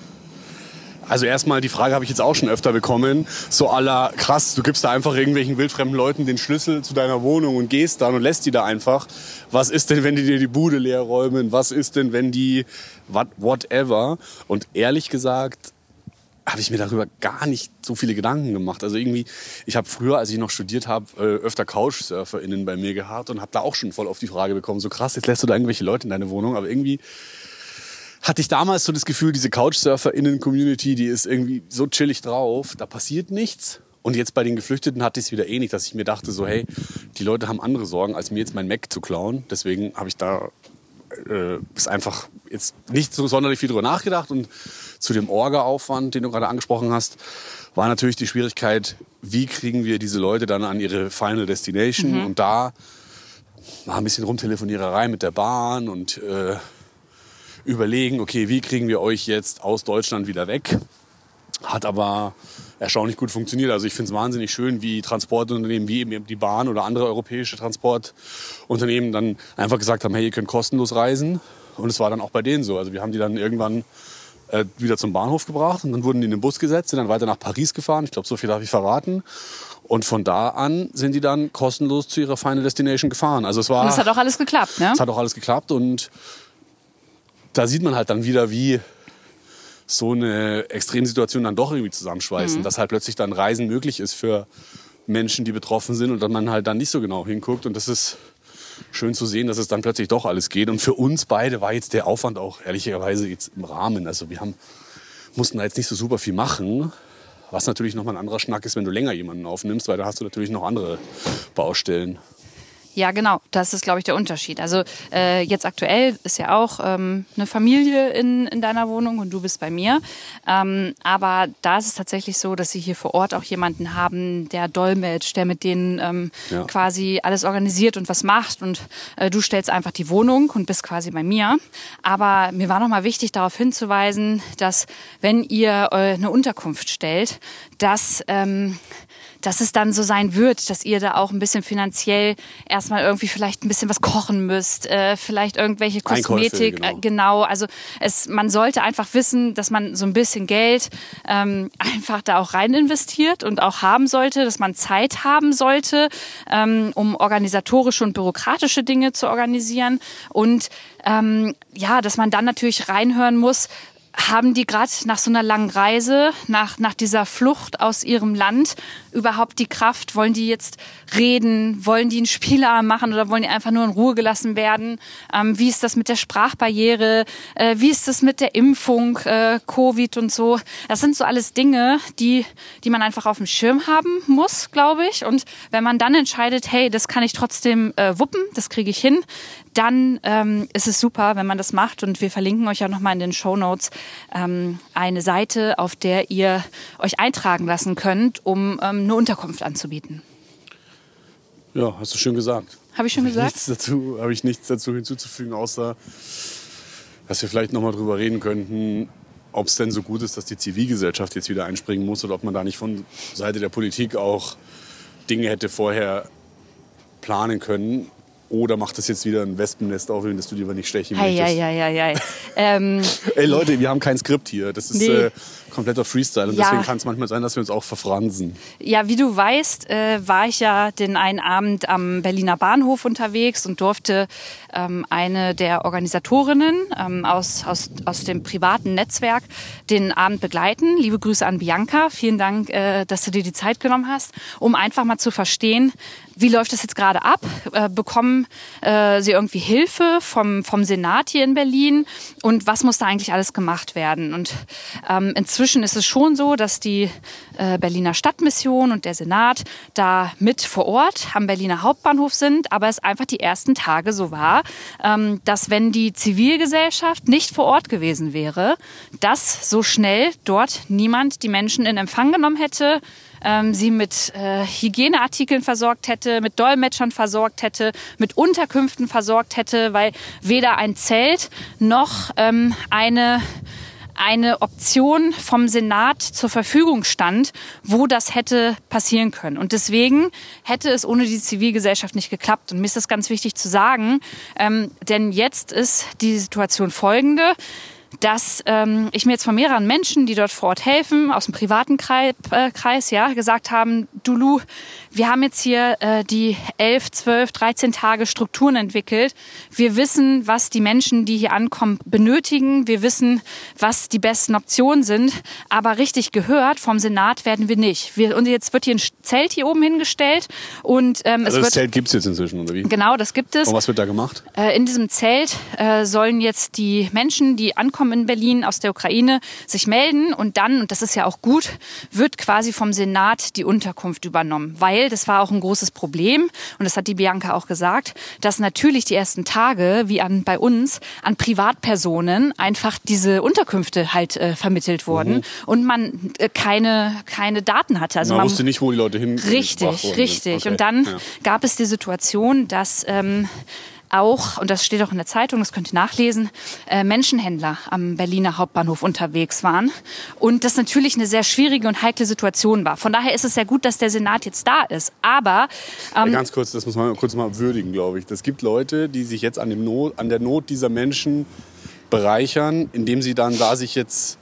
[SPEAKER 3] Also erstmal, die Frage habe ich jetzt auch schon öfter bekommen, so à la, krass, du gibst da einfach irgendwelchen wildfremden Leuten den Schlüssel zu deiner Wohnung und gehst dann und lässt die da einfach. Was ist denn, wenn die dir die Bude leer räumen? Was ist denn, wenn die, what, whatever? Und ehrlich gesagt habe ich mir darüber gar nicht so viele Gedanken gemacht. Also irgendwie, ich habe früher, als ich noch studiert habe, öfter CouchsurferInnen bei mir gehabt und habe da auch schon voll auf die Frage bekommen, so krass, jetzt lässt du da irgendwelche Leute in deine Wohnung, aber irgendwie hatte ich damals so das Gefühl, diese CouchsurferInnen-Community, die ist irgendwie so chillig drauf, da passiert nichts. Und jetzt bei den Geflüchteten hatte ich es wieder ähnlich, dass ich mir dachte so, hey, die Leute haben andere Sorgen, als mir jetzt mein Mac zu klauen. Deswegen habe ich da äh, ist einfach jetzt nicht so sonderlich viel drüber nachgedacht. Und zu dem Orga-Aufwand, den du gerade angesprochen hast, war natürlich die Schwierigkeit, wie kriegen wir diese Leute dann an ihre Final Destination? Mhm. Und da war ein bisschen Rumtelefoniererei mit der Bahn und äh, überlegen, okay, wie kriegen wir euch jetzt aus Deutschland wieder weg? Hat aber erstaunlich gut funktioniert. Also ich finde es wahnsinnig schön, wie Transportunternehmen wie eben die Bahn oder andere europäische Transportunternehmen dann einfach gesagt haben, hey, ihr könnt kostenlos reisen. Und es war dann auch bei denen so. Also wir haben die dann irgendwann äh, wieder zum Bahnhof gebracht und dann wurden die in den Bus gesetzt, sind dann weiter nach Paris gefahren. Ich glaube, so viel darf ich verraten. Und von da an sind die dann kostenlos zu ihrer Final Destination gefahren. Also es war.
[SPEAKER 1] Und das hat auch alles geklappt, ne?
[SPEAKER 3] Es hat auch alles geklappt und da sieht man halt dann wieder, wie so eine Extremsituation dann doch irgendwie zusammenschweißen. Mhm. Dass halt plötzlich dann Reisen möglich ist für Menschen, die betroffen sind und dass man halt dann nicht so genau hinguckt. Und das ist schön zu sehen, dass es dann plötzlich doch alles geht. Und für uns beide war jetzt der Aufwand auch ehrlicherweise jetzt im Rahmen. Also wir haben, mussten da jetzt nicht so super viel machen. Was natürlich nochmal ein anderer Schnack ist, wenn du länger jemanden aufnimmst, weil da hast du natürlich noch andere Baustellen.
[SPEAKER 1] Ja, genau. Das ist, glaube ich, der Unterschied. Also äh, jetzt aktuell ist ja auch ähm, eine Familie in, in deiner Wohnung und du bist bei mir. Ähm, aber da ist es tatsächlich so, dass sie hier vor Ort auch jemanden haben, der dolmetscht, der mit denen ähm, ja. quasi alles organisiert und was macht. Und äh, du stellst einfach die Wohnung und bist quasi bei mir. Aber mir war nochmal wichtig, darauf hinzuweisen, dass wenn ihr äh, eine Unterkunft stellt, dass... Ähm, dass es dann so sein wird, dass ihr da auch ein bisschen finanziell erstmal irgendwie vielleicht ein bisschen was kochen müsst, äh, vielleicht irgendwelche Kosmetik, genau. Äh, genau. Also es, man sollte einfach wissen, dass man so ein bisschen Geld ähm, einfach da auch rein investiert und auch haben sollte, dass man Zeit haben sollte, ähm, um organisatorische und bürokratische Dinge zu organisieren und ähm, ja, dass man dann natürlich reinhören muss, haben die gerade nach so einer langen Reise, nach, nach dieser Flucht aus ihrem Land überhaupt die Kraft? Wollen die jetzt reden? Wollen die einen Spielarm machen oder wollen die einfach nur in Ruhe gelassen werden? Ähm, wie ist das mit der Sprachbarriere? Äh, wie ist das mit der Impfung, äh, Covid und so? Das sind so alles Dinge, die, die man einfach auf dem Schirm haben muss, glaube ich. Und wenn man dann entscheidet, hey, das kann ich trotzdem äh, wuppen, das kriege ich hin, dann ähm, ist es super, wenn man das macht. Und wir verlinken euch auch nochmal in den Shownotes ähm, eine Seite, auf der ihr euch eintragen lassen könnt, um ähm, eine Unterkunft anzubieten.
[SPEAKER 3] Ja, hast du schön gesagt.
[SPEAKER 1] Habe ich schon
[SPEAKER 3] hab
[SPEAKER 1] gesagt?
[SPEAKER 3] Nichts dazu, habe ich nichts dazu hinzuzufügen, außer, dass wir vielleicht nochmal drüber reden könnten, ob es denn so gut ist, dass die Zivilgesellschaft jetzt wieder einspringen muss oder ob man da nicht von Seite der Politik auch Dinge hätte vorher planen können. Oder macht das jetzt wieder ein Wespennest auf, in das du lieber nicht stechen möchtest?
[SPEAKER 1] Hei, hei, hei, hei. ähm,
[SPEAKER 3] Ey Leute, wir haben kein Skript hier. Das ist nee. äh, kompletter Freestyle. Und
[SPEAKER 1] ja.
[SPEAKER 3] deswegen kann es manchmal sein, dass wir uns auch verfransen.
[SPEAKER 1] Ja, wie du weißt, äh, war ich ja den einen Abend am Berliner Bahnhof unterwegs und durfte ähm, eine der Organisatorinnen ähm, aus, aus, aus dem privaten Netzwerk den Abend begleiten. Liebe Grüße an Bianca. Vielen Dank, äh, dass du dir die Zeit genommen hast, um einfach mal zu verstehen, wie läuft das jetzt gerade ab? Äh, bekommen bekommen äh, sie irgendwie Hilfe vom, vom Senat hier in Berlin? Und was muss da eigentlich alles gemacht werden? Und ähm, inzwischen ist es schon so, dass die äh, Berliner Stadtmission und der Senat da mit vor Ort am Berliner Hauptbahnhof sind, aber es einfach die ersten Tage so war, ähm, dass wenn die Zivilgesellschaft nicht vor Ort gewesen wäre, dass so schnell dort niemand die Menschen in Empfang genommen hätte, ähm, sie mit äh, Hygieneartikeln versorgt hätte, mit Dolmetschern versorgt hätte, mit Unterkünften versorgt hätte, weil weder ein Zelt noch ähm, eine eine Option vom Senat zur Verfügung stand, wo das hätte passieren können. Und deswegen hätte es ohne die Zivilgesellschaft nicht geklappt. Und mir ist das ganz wichtig zu sagen, ähm, denn jetzt ist die Situation folgende, dass ähm, ich mir jetzt von mehreren Menschen, die dort vor Ort helfen, aus dem privaten Kreis, äh, Kreis ja, gesagt haben, du Lu, wir haben jetzt hier äh, die elf, zwölf, dreizehn Tage Strukturen entwickelt. Wir wissen, was die Menschen, die hier ankommen, benötigen. Wir wissen, was die besten Optionen sind. Aber richtig gehört vom Senat werden wir nicht. Wir, und jetzt wird hier ein Zelt hier oben hingestellt. Und, ähm,
[SPEAKER 3] also
[SPEAKER 1] es
[SPEAKER 3] das
[SPEAKER 1] wird,
[SPEAKER 3] Zelt gibt es jetzt inzwischen, oder wie?
[SPEAKER 1] Genau, das gibt es.
[SPEAKER 3] Und was wird da gemacht?
[SPEAKER 1] Äh, in diesem Zelt äh, sollen jetzt die Menschen, die ankommen in Berlin aus der Ukraine, sich melden. Und dann, und das ist ja auch gut, wird quasi vom Senat die Unterkunft übernommen. Weil das war auch ein großes Problem, und das hat die Bianca auch gesagt, dass natürlich die ersten Tage, wie an, bei uns, an Privatpersonen einfach diese Unterkünfte halt äh, vermittelt wurden mhm. und man äh, keine, keine Daten hatte. Also
[SPEAKER 3] man,
[SPEAKER 1] man
[SPEAKER 3] wusste nicht, wo die Leute hin.
[SPEAKER 1] Richtig, richtig. Okay. Und dann ja. gab es die Situation, dass ähm, auch, und das steht auch in der Zeitung, das könnt ihr nachlesen, äh, Menschenhändler am Berliner Hauptbahnhof unterwegs waren. Und das natürlich eine sehr schwierige und heikle Situation war. Von daher ist es sehr gut, dass der Senat jetzt da ist. Aber ähm,
[SPEAKER 3] ja, ganz kurz, das muss man kurz mal würdigen, glaube ich. Es gibt Leute, die sich jetzt an, dem Not, an der Not dieser Menschen bereichern, indem sie dann da sich jetzt,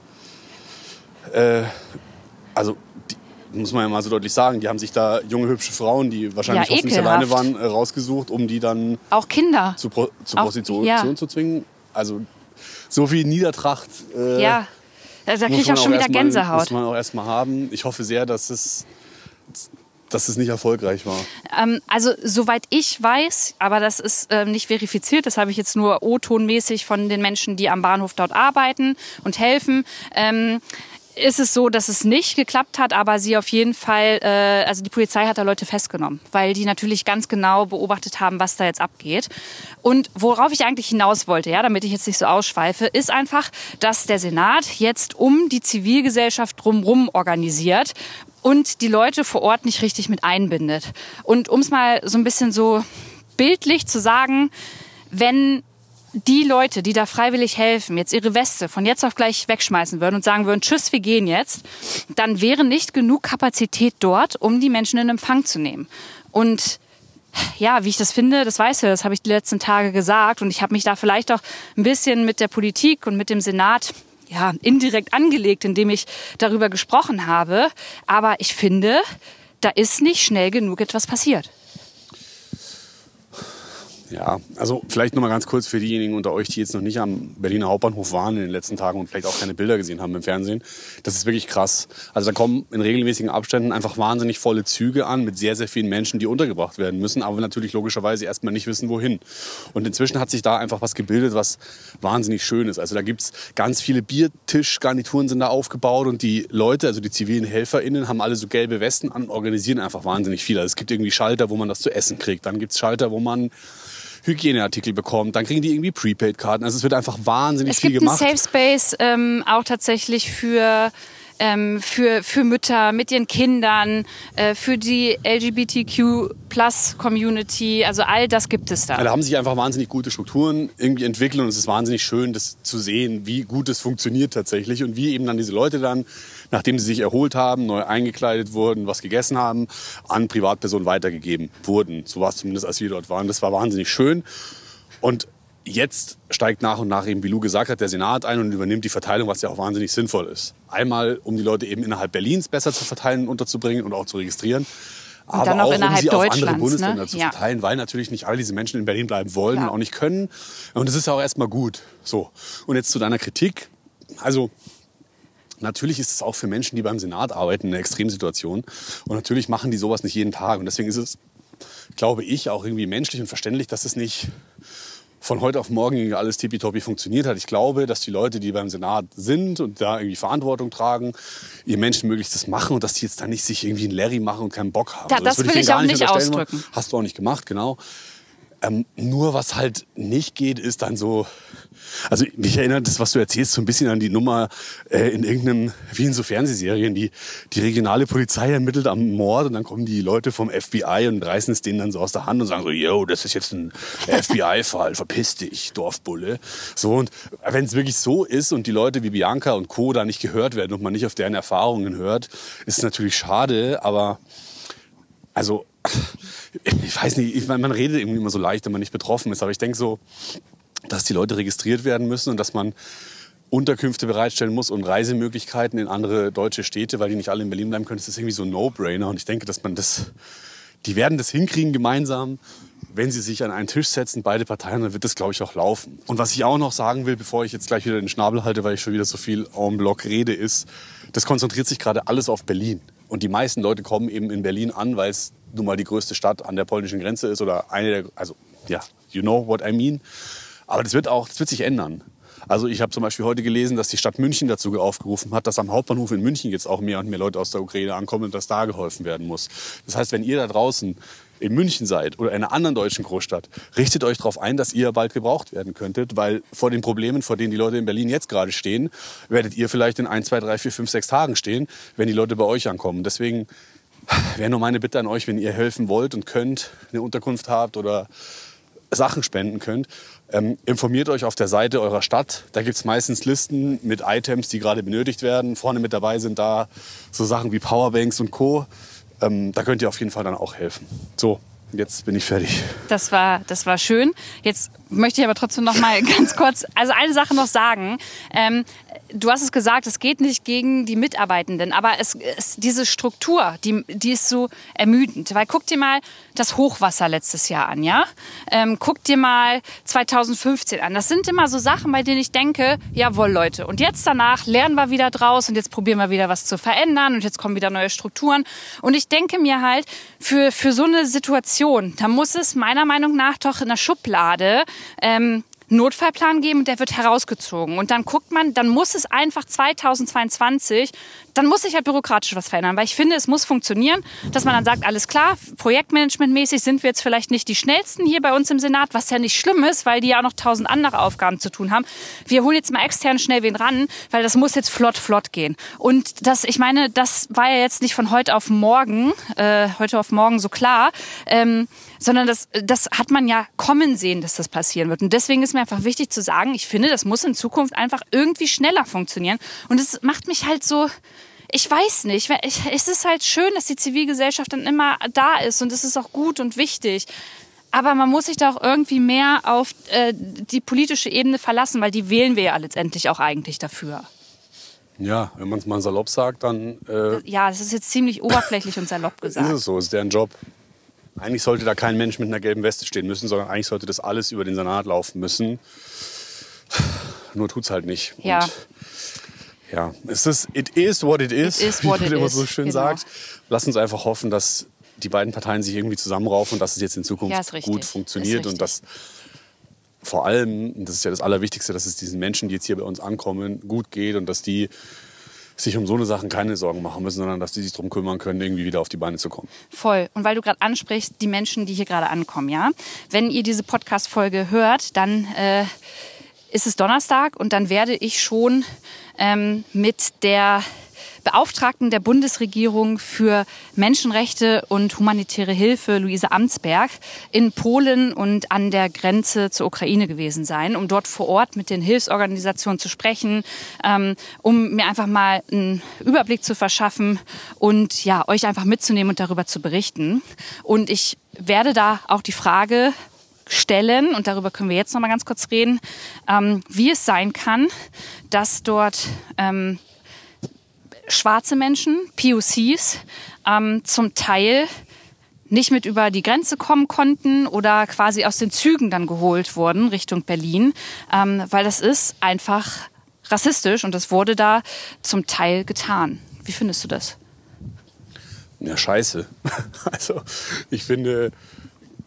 [SPEAKER 3] äh, also muss man ja mal so deutlich sagen, die haben sich da junge, hübsche Frauen, die wahrscheinlich
[SPEAKER 1] ja,
[SPEAKER 3] hoffentlich alleine waren, äh, rausgesucht, um die dann
[SPEAKER 1] auch Kinder
[SPEAKER 3] zu Pro- zur
[SPEAKER 1] auch,
[SPEAKER 3] Prostitution
[SPEAKER 1] ja.
[SPEAKER 3] zu zwingen. Also so viel Niedertracht äh,
[SPEAKER 1] ja, da kriege ich auch schon wieder Gänsehaut.
[SPEAKER 3] Mal, muss man auch erst mal haben. Ich hoffe sehr, dass es, dass es nicht erfolgreich war.
[SPEAKER 1] Ähm, also soweit ich weiß, aber das ist ähm, nicht verifiziert, das habe ich jetzt nur O-tonmäßig von den Menschen, die am Bahnhof dort arbeiten und helfen, ähm, ist es so, dass es nicht geklappt hat, aber sie auf jeden Fall, äh, also die Polizei hat da Leute festgenommen, weil die natürlich ganz genau beobachtet haben, was da jetzt abgeht. Und worauf ich eigentlich hinaus wollte, ja, damit ich jetzt nicht so ausschweife, ist einfach, dass der Senat jetzt um die Zivilgesellschaft drumherum organisiert und die Leute vor Ort nicht richtig mit einbindet. Und um es mal so ein bisschen so bildlich zu sagen, wenn die Leute, die da freiwillig helfen, jetzt ihre Weste von jetzt auf gleich wegschmeißen würden und sagen würden, tschüss, wir gehen jetzt, dann wäre nicht genug Kapazität dort, um die Menschen in Empfang zu nehmen. Und ja, wie ich das finde, das weißt du, das habe ich die letzten Tage gesagt, und ich habe mich da vielleicht auch ein bisschen mit der Politik und mit dem Senat ja, indirekt angelegt, indem ich darüber gesprochen habe. Aber ich finde, da ist nicht schnell genug etwas passiert.
[SPEAKER 3] Ja, also vielleicht noch mal ganz kurz für diejenigen unter euch, die jetzt noch nicht am Berliner Hauptbahnhof waren in den letzten Tagen und vielleicht auch keine Bilder gesehen haben im Fernsehen. Das ist wirklich krass. Also da kommen in regelmäßigen Abständen einfach wahnsinnig volle Züge an mit sehr, sehr vielen Menschen, die untergebracht werden müssen, aber natürlich logischerweise erstmal nicht wissen, wohin. Und inzwischen hat sich da einfach was gebildet, was wahnsinnig schön ist. Also da gibt's ganz viele Biertischgarnituren sind da aufgebaut, und die Leute, also die zivilen HelferInnen, haben alle so gelbe Westen an und organisieren einfach wahnsinnig viel. Also es gibt irgendwie Schalter, wo man das zu essen kriegt. Dann gibt's Schalter, wo man Hygieneartikel bekommt, dann kriegen die irgendwie Prepaid-Karten. Also es wird einfach wahnsinnig viel gemacht.
[SPEAKER 1] Es gibt einen Safe Space ähm, auch tatsächlich für, ähm, für, für Mütter mit ihren Kindern, äh, für die L G B T Q Plus Community. Also all das gibt es da.
[SPEAKER 3] Ja, da haben sich einfach wahnsinnig gute Strukturen irgendwie entwickelt, und es ist wahnsinnig schön, das zu sehen, wie gut es funktioniert tatsächlich und wie eben dann diese Leute dann, nachdem sie sich erholt haben, neu eingekleidet wurden, was gegessen haben, an Privatpersonen weitergegeben wurden. So war es zumindest, als wir dort waren. Das war wahnsinnig schön. Und jetzt steigt nach und nach eben, wie Lu gesagt hat, der Senat ein und übernimmt die Verteilung, was ja auch wahnsinnig sinnvoll ist. Einmal, um die Leute eben innerhalb Berlins besser zu verteilen und unterzubringen und auch zu registrieren.
[SPEAKER 1] Und
[SPEAKER 3] aber
[SPEAKER 1] dann auch,
[SPEAKER 3] auch
[SPEAKER 1] innerhalb
[SPEAKER 3] um sie auf andere
[SPEAKER 1] Deutschlands,
[SPEAKER 3] Bundesländer
[SPEAKER 1] ne?
[SPEAKER 3] zu
[SPEAKER 1] Ja.
[SPEAKER 3] verteilen, weil natürlich nicht alle diese Menschen in Berlin bleiben wollen
[SPEAKER 1] Klar.
[SPEAKER 3] und auch nicht können. Und das ist ja auch erstmal gut. So. Und jetzt zu deiner Kritik. Also natürlich ist es auch für Menschen, die beim Senat arbeiten, eine Extremsituation. Und natürlich machen die sowas nicht jeden Tag. Und deswegen ist es glaube ich, auch irgendwie menschlich und verständlich, dass es nicht von heute auf morgen alles tippitoppi funktioniert hat. Ich glaube, dass die Leute, die beim Senat sind und da irgendwie Verantwortung tragen, ihr Menschenmöglichstes machen und dass die jetzt da nicht sich irgendwie einen Larry machen und keinen Bock haben.
[SPEAKER 1] Ja, das
[SPEAKER 3] also,
[SPEAKER 1] will ich auch nicht ausdrücken.
[SPEAKER 3] Hast du auch nicht gemacht, genau. Ähm, nur was halt nicht geht, ist dann so, also mich erinnert das, was du erzählst, so ein bisschen an die Nummer äh, in irgendeinem, wie in so Fernsehserien, die, die regionale Polizei ermittelt am Mord und dann kommen die Leute vom F B I und reißen es denen dann so aus der Hand und sagen so, yo, das ist jetzt ein F B I-Fall, verpiss dich, Dorfbulle. So, und wenn es wirklich so ist und die Leute wie Bianca und Co. da nicht gehört werden und man nicht auf deren Erfahrungen hört, ist es natürlich schade, aber also ich weiß nicht, ich meine, man redet irgendwie immer so leicht, wenn man nicht betroffen ist, aber ich denke so, dass die Leute registriert werden müssen und dass man Unterkünfte bereitstellen muss und Reisemöglichkeiten in andere deutsche Städte, weil die nicht alle in Berlin bleiben können, das ist irgendwie so ein No-Brainer. Und ich denke, dass man das, die werden das hinkriegen gemeinsam, wenn sie sich an einen Tisch setzen, beide Parteien, dann wird das, glaube ich, auch laufen. Und was ich auch noch sagen will, bevor ich jetzt gleich wieder den Schnabel halte, weil ich schon wieder so viel en bloc rede, ist, das konzentriert sich gerade alles auf Berlin. Und die meisten Leute kommen eben in Berlin an, weil es nun mal die größte Stadt an der polnischen Grenze ist oder eine der, also ja, you know what I mean. Aber das wird auch, das wird sich ändern. Also ich habe zum Beispiel heute gelesen, dass die Stadt München dazu aufgerufen hat, dass am Hauptbahnhof in München jetzt auch mehr und mehr Leute aus der Ukraine ankommen und dass da geholfen werden muss. Das heißt, wenn ihr da draußen in München seid oder in einer anderen deutschen Großstadt, richtet euch darauf ein, dass ihr bald gebraucht werden könntet, weil vor den Problemen, vor denen die Leute in Berlin jetzt gerade stehen, werdet ihr vielleicht in ein, zwei, drei, vier, fünf, sechs Tagen stehen, wenn die Leute bei euch ankommen. Deswegen wäre nur meine Bitte an euch, wenn ihr helfen wollt und könnt, eine Unterkunft habt oder Sachen spenden könnt, ähm, informiert euch auf der Seite eurer Stadt. Da gibt es meistens Listen mit Items, die gerade benötigt werden. Vorne mit dabei sind da so Sachen wie Powerbanks und Co. Ähm, da könnt ihr auf jeden Fall dann auch helfen. So, jetzt bin ich fertig.
[SPEAKER 1] Das war, das war schön. Jetzt möchte ich aber trotzdem noch mal ganz kurz, also eine Sache noch sagen. Ähm, du hast es gesagt, es geht nicht gegen die Mitarbeitenden, aber es, es, diese Struktur, die, die ist so ermüdend. Weil guck dir mal das Hochwasser letztes Jahr an, ja? Ähm, guck dir mal zweitausendfünfzehn an. Das sind immer so Sachen, bei denen ich denke, jawohl Leute, und jetzt danach lernen wir wieder draus und jetzt probieren wir wieder was zu verändern und jetzt kommen wieder neue Strukturen. Und ich denke mir halt, für, für so eine Situation, da muss es meiner Meinung nach doch in der Schublade ähm, Notfallplan geben und der wird herausgezogen. Und dann guckt man, dann muss es einfach zweitausendzweiundzwanzig, dann muss sich halt bürokratisch was verändern. Weil ich finde, es muss funktionieren, dass man dann sagt, alles klar, projektmanagementmäßig sind wir jetzt vielleicht nicht die Schnellsten hier bei uns im Senat, was ja nicht schlimm ist, weil die ja auch noch tausend andere Aufgaben zu tun haben. Wir holen jetzt mal extern schnell wen ran, weil das muss jetzt flott, flott gehen. Und das, ich meine, das war ja jetzt nicht von heute auf morgen, äh, heute auf morgen so klar, ähm, sondern das, das hat man ja kommen sehen, dass das passieren wird. Und deswegen ist mir einfach wichtig zu sagen, ich finde, das muss in Zukunft einfach irgendwie schneller funktionieren. Und es macht mich halt so, ich weiß nicht, es ist halt schön, dass die Zivilgesellschaft dann immer da ist und es ist auch gut und wichtig. Aber man muss sich da auch irgendwie mehr auf äh, die politische Ebene verlassen, weil die wählen wir ja letztendlich auch eigentlich dafür.
[SPEAKER 3] Ja, wenn man es mal salopp sagt, dann... Äh,
[SPEAKER 1] ja, das ist jetzt ziemlich oberflächlich und salopp gesagt.
[SPEAKER 3] Ist es so, ist deren Job. Eigentlich sollte da kein Mensch mit einer gelben Weste stehen müssen, sondern eigentlich sollte das alles über den Senat laufen müssen. Nur tut's halt nicht.
[SPEAKER 1] Ja.
[SPEAKER 3] Und ja, es ist, it is what it is,
[SPEAKER 1] it is
[SPEAKER 3] wie
[SPEAKER 1] what
[SPEAKER 3] man
[SPEAKER 1] it
[SPEAKER 3] immer
[SPEAKER 1] is.
[SPEAKER 3] so schön
[SPEAKER 1] Genau.
[SPEAKER 3] sagt. Lass uns einfach hoffen, dass die beiden Parteien sich irgendwie zusammenraufen und dass es jetzt in Zukunft
[SPEAKER 1] Ja, ist richtig.
[SPEAKER 3] gut funktioniert.
[SPEAKER 1] Ist
[SPEAKER 3] Und dass vor allem, und das ist ja das Allerwichtigste, dass es diesen Menschen, die jetzt hier bei uns ankommen, gut geht und dass die sich um so eine Sachen keine Sorgen machen müssen, sondern dass die sich darum kümmern können, irgendwie wieder auf die Beine zu kommen.
[SPEAKER 1] Voll. Und weil du gerade ansprichst, die Menschen, die hier gerade ankommen, ja. Wenn ihr diese Podcast-Folge hört, dann äh, ist es Donnerstag und dann werde ich schon ähm, mit der Beauftragten der Bundesregierung für Menschenrechte und humanitäre Hilfe, Luise Amtsberg, in Polen und an der Grenze zur Ukraine gewesen sein, um dort vor Ort mit den Hilfsorganisationen zu sprechen, ähm, um mir einfach mal einen Überblick zu verschaffen und ja, euch einfach mitzunehmen und darüber zu berichten. Und ich werde da auch die Frage stellen, und darüber können wir jetzt noch mal ganz kurz reden, ähm, wie es sein kann, dass dort ähm, schwarze Menschen, P O Cs, ähm, zum Teil nicht mit über die Grenze kommen konnten oder quasi aus den Zügen dann geholt wurden Richtung Berlin, ähm, weil das ist einfach rassistisch und das wurde da zum Teil getan. Wie findest du das?
[SPEAKER 3] Ja, scheiße. Also ich finde,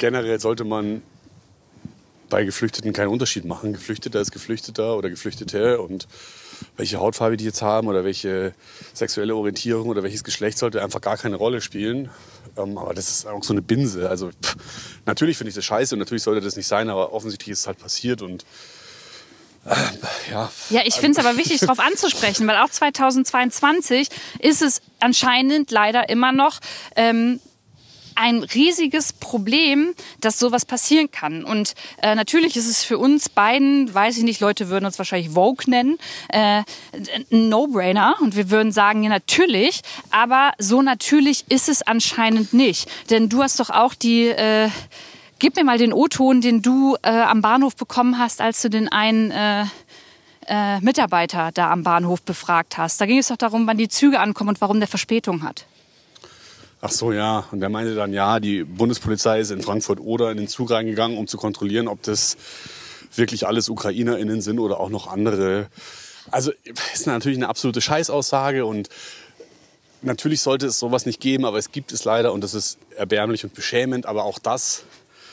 [SPEAKER 3] generell sollte man bei Geflüchteten keinen Unterschied machen. Geflüchteter ist Geflüchteter oder Geflüchtete und welche Hautfarbe die jetzt haben oder welche sexuelle Orientierung oder welches Geschlecht sollte einfach gar keine Rolle spielen. Ähm, aber das ist auch so eine Binse. Also pff, natürlich finde ich das scheiße und natürlich sollte das nicht sein, aber offensichtlich ist es halt passiert und äh, ja.
[SPEAKER 1] Ja, ich finde es aber wichtig, darauf anzusprechen, weil auch zweitausendzweiundzwanzig ist es anscheinend leider immer noch ähm, ein riesiges Problem, dass sowas passieren kann. Und äh, natürlich ist es für uns beiden, weiß ich nicht, Leute würden uns wahrscheinlich Vogue nennen, äh, ein No-Brainer. Und wir würden sagen, ja natürlich, aber so natürlich ist es anscheinend nicht. Denn du hast doch auch die... Äh, gib mir mal den O-Ton, den du äh, am Bahnhof bekommen hast, als du den einen... Äh, äh, Mitarbeiter da am Bahnhof befragt hast. Da ging es doch darum, wann die Züge ankommen und warum der Verspätung hat.
[SPEAKER 3] Ach so, ja. Und der meinte dann, ja, die Bundespolizei ist in Frankfurt-Oder in den Zug reingegangen, um zu kontrollieren, ob das wirklich alles UkrainerInnen sind oder auch noch andere. Also ist natürlich eine absolute Scheißaussage und natürlich sollte es sowas nicht geben, aber es gibt es leider und das ist erbärmlich und beschämend, aber auch das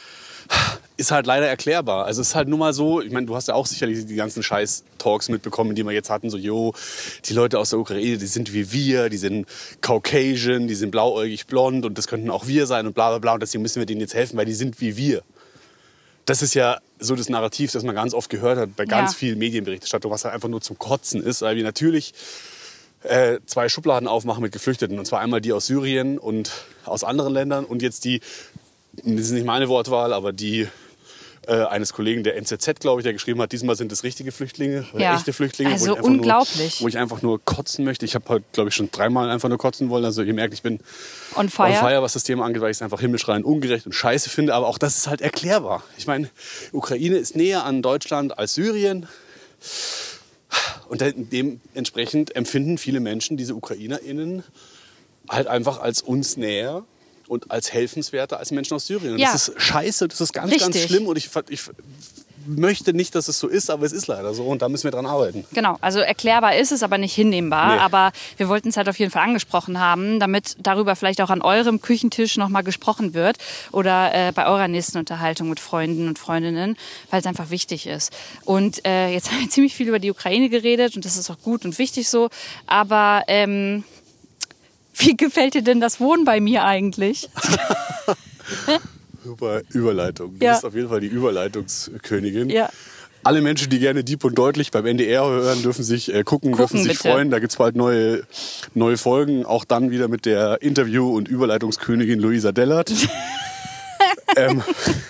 [SPEAKER 3] ist halt leider erklärbar. Also es ist halt nur mal so, ich meine, du hast ja auch sicherlich die ganzen Scheiß-Talks mitbekommen, die wir jetzt hatten, so, jo, die Leute aus der Ukraine, die sind wie wir, die sind Caucasian, die sind blauäugig blond und das könnten auch wir sein und bla bla bla und deswegen müssen wir denen jetzt helfen, weil die sind wie wir. Das ist ja so das Narrativ, das man ganz oft gehört hat bei ganz
[SPEAKER 1] ja.
[SPEAKER 3] vielen Medienberichterstattungen, was halt einfach nur zum Kotzen ist, weil wir natürlich äh, zwei Schubladen aufmachen mit Geflüchteten. Und zwar einmal die aus Syrien und aus anderen Ländern und jetzt die, das ist nicht meine Wortwahl, aber die äh, eines Kollegen der N Z Z, glaube ich, der geschrieben hat, diesmal sind es richtige Flüchtlinge oder
[SPEAKER 1] ja.
[SPEAKER 3] echte Flüchtlinge.
[SPEAKER 1] Also
[SPEAKER 3] wo ich
[SPEAKER 1] unglaublich.
[SPEAKER 3] Nur, wo ich einfach nur kotzen möchte. Ich habe heute, glaube ich, schon dreimal einfach nur kotzen wollen. Also ihr merkt, ich bin
[SPEAKER 1] on fire.
[SPEAKER 3] on fire, was das Thema angeht, weil ich es einfach himmelschreiend ungerecht und scheiße finde. Aber auch das ist halt erklärbar. Ich meine, Ukraine ist näher an Deutschland als Syrien. Und dementsprechend empfinden viele Menschen diese UkrainerInnen halt einfach als uns näher und als helfenswerter als Menschen aus Syrien. Und
[SPEAKER 1] ja.
[SPEAKER 3] das ist scheiße, das ist ganz,
[SPEAKER 1] Richtig.
[SPEAKER 3] ganz schlimm. Und ich, ich möchte nicht, dass es so ist, aber es ist leider so. Und da müssen wir dran arbeiten.
[SPEAKER 1] Genau, also erklärbar ist es, aber nicht hinnehmbar.
[SPEAKER 3] Nee.
[SPEAKER 1] Aber wir wollten es halt auf jeden Fall angesprochen haben, damit darüber vielleicht auch an eurem Küchentisch nochmal gesprochen wird oder äh, bei eurer nächsten Unterhaltung mit Freunden und Freundinnen, weil es einfach wichtig ist. Und äh, jetzt haben wir ziemlich viel über die Ukraine geredet und das ist auch gut und wichtig so. Aber ähm, wie gefällt dir denn das Wohnen bei mir eigentlich?
[SPEAKER 3] Super Überleitung. Du
[SPEAKER 1] Ja.
[SPEAKER 3] bist auf jeden Fall die Überleitungskönigin.
[SPEAKER 1] Ja.
[SPEAKER 3] Alle Menschen, die gerne Deep und Deutlich beim N D R hören, dürfen sich äh, gucken,
[SPEAKER 1] Gucken,
[SPEAKER 3] dürfen sich
[SPEAKER 1] bitte.
[SPEAKER 3] freuen. Da gibt es bald neue, neue Folgen. Auch dann wieder mit der Interview- und Überleitungskönigin Luisa Dellert. ähm,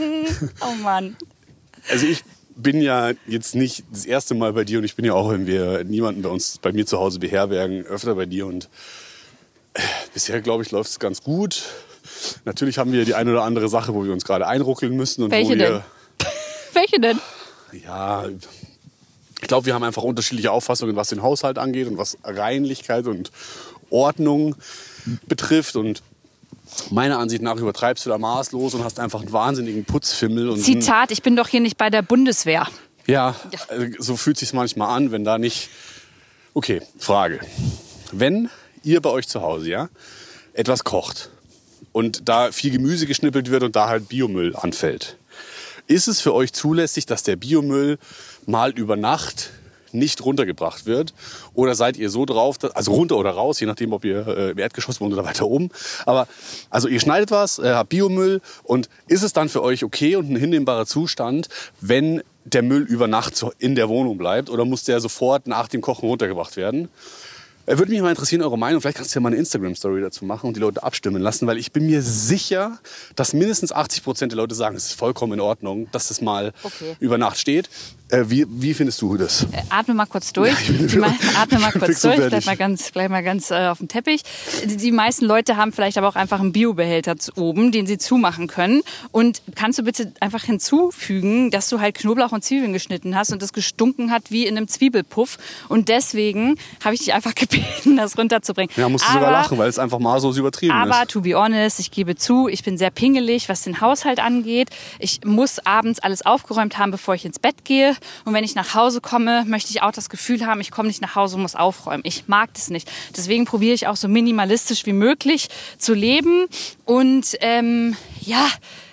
[SPEAKER 1] Oh Mann.
[SPEAKER 3] also ich bin ja jetzt nicht das erste Mal bei dir und ich bin ja auch, wenn wir niemanden bei uns, bei mir zu Hause beherbergen, öfter bei dir und äh, bisher, glaube ich, läuft es ganz gut. Natürlich haben wir die eine oder andere Sache, wo wir uns gerade einruckeln müssen. Und
[SPEAKER 1] Welche
[SPEAKER 3] wo wir,
[SPEAKER 1] denn? Welche denn?
[SPEAKER 3] Ja, ich glaube, wir haben einfach unterschiedliche Auffassungen, was den Haushalt angeht und was Reinlichkeit und Ordnung betrifft. Und meiner Ansicht nach übertreibst du da maßlos und hast einfach einen wahnsinnigen Putzfimmel. Und
[SPEAKER 1] Zitat, ich bin doch hier nicht bei der Bundeswehr.
[SPEAKER 3] ja, also so fühlt sich manchmal an, wenn da nicht... Okay, Frage. Wenn ihr bei euch zu Hause ja, etwas kocht und da viel Gemüse geschnippelt wird und da halt Biomüll anfällt, ist es für euch zulässig, dass der Biomüll mal über Nacht nicht runtergebracht wird? Oder seid ihr so drauf, dass, also runter oder raus, je nachdem, ob ihr äh, im Erdgeschoss wohnt oder weiter oben. Aber also ihr schneidet was, äh, habt Biomüll und ist es dann für euch okay und ein hinnehmbarer Zustand, wenn der Müll über Nacht so in der Wohnung bleibt? Oder muss der sofort nach dem Kochen runtergebracht werden? Würde mich mal interessieren, eure Meinung. Vielleicht kannst du ja mal eine Instagram-Story dazu machen und die Leute abstimmen lassen. Weil ich bin mir sicher, dass mindestens achtzig Prozent der Leute sagen, es ist vollkommen in Ordnung, dass das mal
[SPEAKER 1] Okay.
[SPEAKER 3] über Nacht steht. Äh, wie, wie findest du das?
[SPEAKER 1] Äh, Atme mal kurz durch.
[SPEAKER 3] Ja, ich bin-
[SPEAKER 1] Die me- Atme mal kurz
[SPEAKER 3] fix und
[SPEAKER 1] durch.
[SPEAKER 3] fertig.
[SPEAKER 1] Bleib mal ganz, bleib mal ganz äh, auf dem Teppich. Die, die meisten Leute haben vielleicht aber auch einfach einen Biobehälter zu- oben, den sie zumachen können. Und kannst du bitte einfach hinzufügen, dass du halt Knoblauch und Zwiebeln geschnitten hast und das gestunken hat wie in einem Zwiebelpuff. Und deswegen habe ich dich einfach gebeten, das runterzubringen.
[SPEAKER 3] Ja, musst du
[SPEAKER 1] aber,
[SPEAKER 3] sogar lachen, weil es einfach maßlos übertrieben
[SPEAKER 1] Aber
[SPEAKER 3] ist.
[SPEAKER 1] to be honest, ich gebe zu, ich bin sehr pingelig, was den Haushalt angeht. Ich muss abends alles aufgeräumt haben, bevor ich ins Bett gehe. Und wenn ich nach Hause komme, möchte ich auch das Gefühl haben, ich komme nicht nach Hause und muss aufräumen. Ich mag das nicht. Deswegen probiere ich auch so minimalistisch wie möglich zu leben. Und ähm, ja,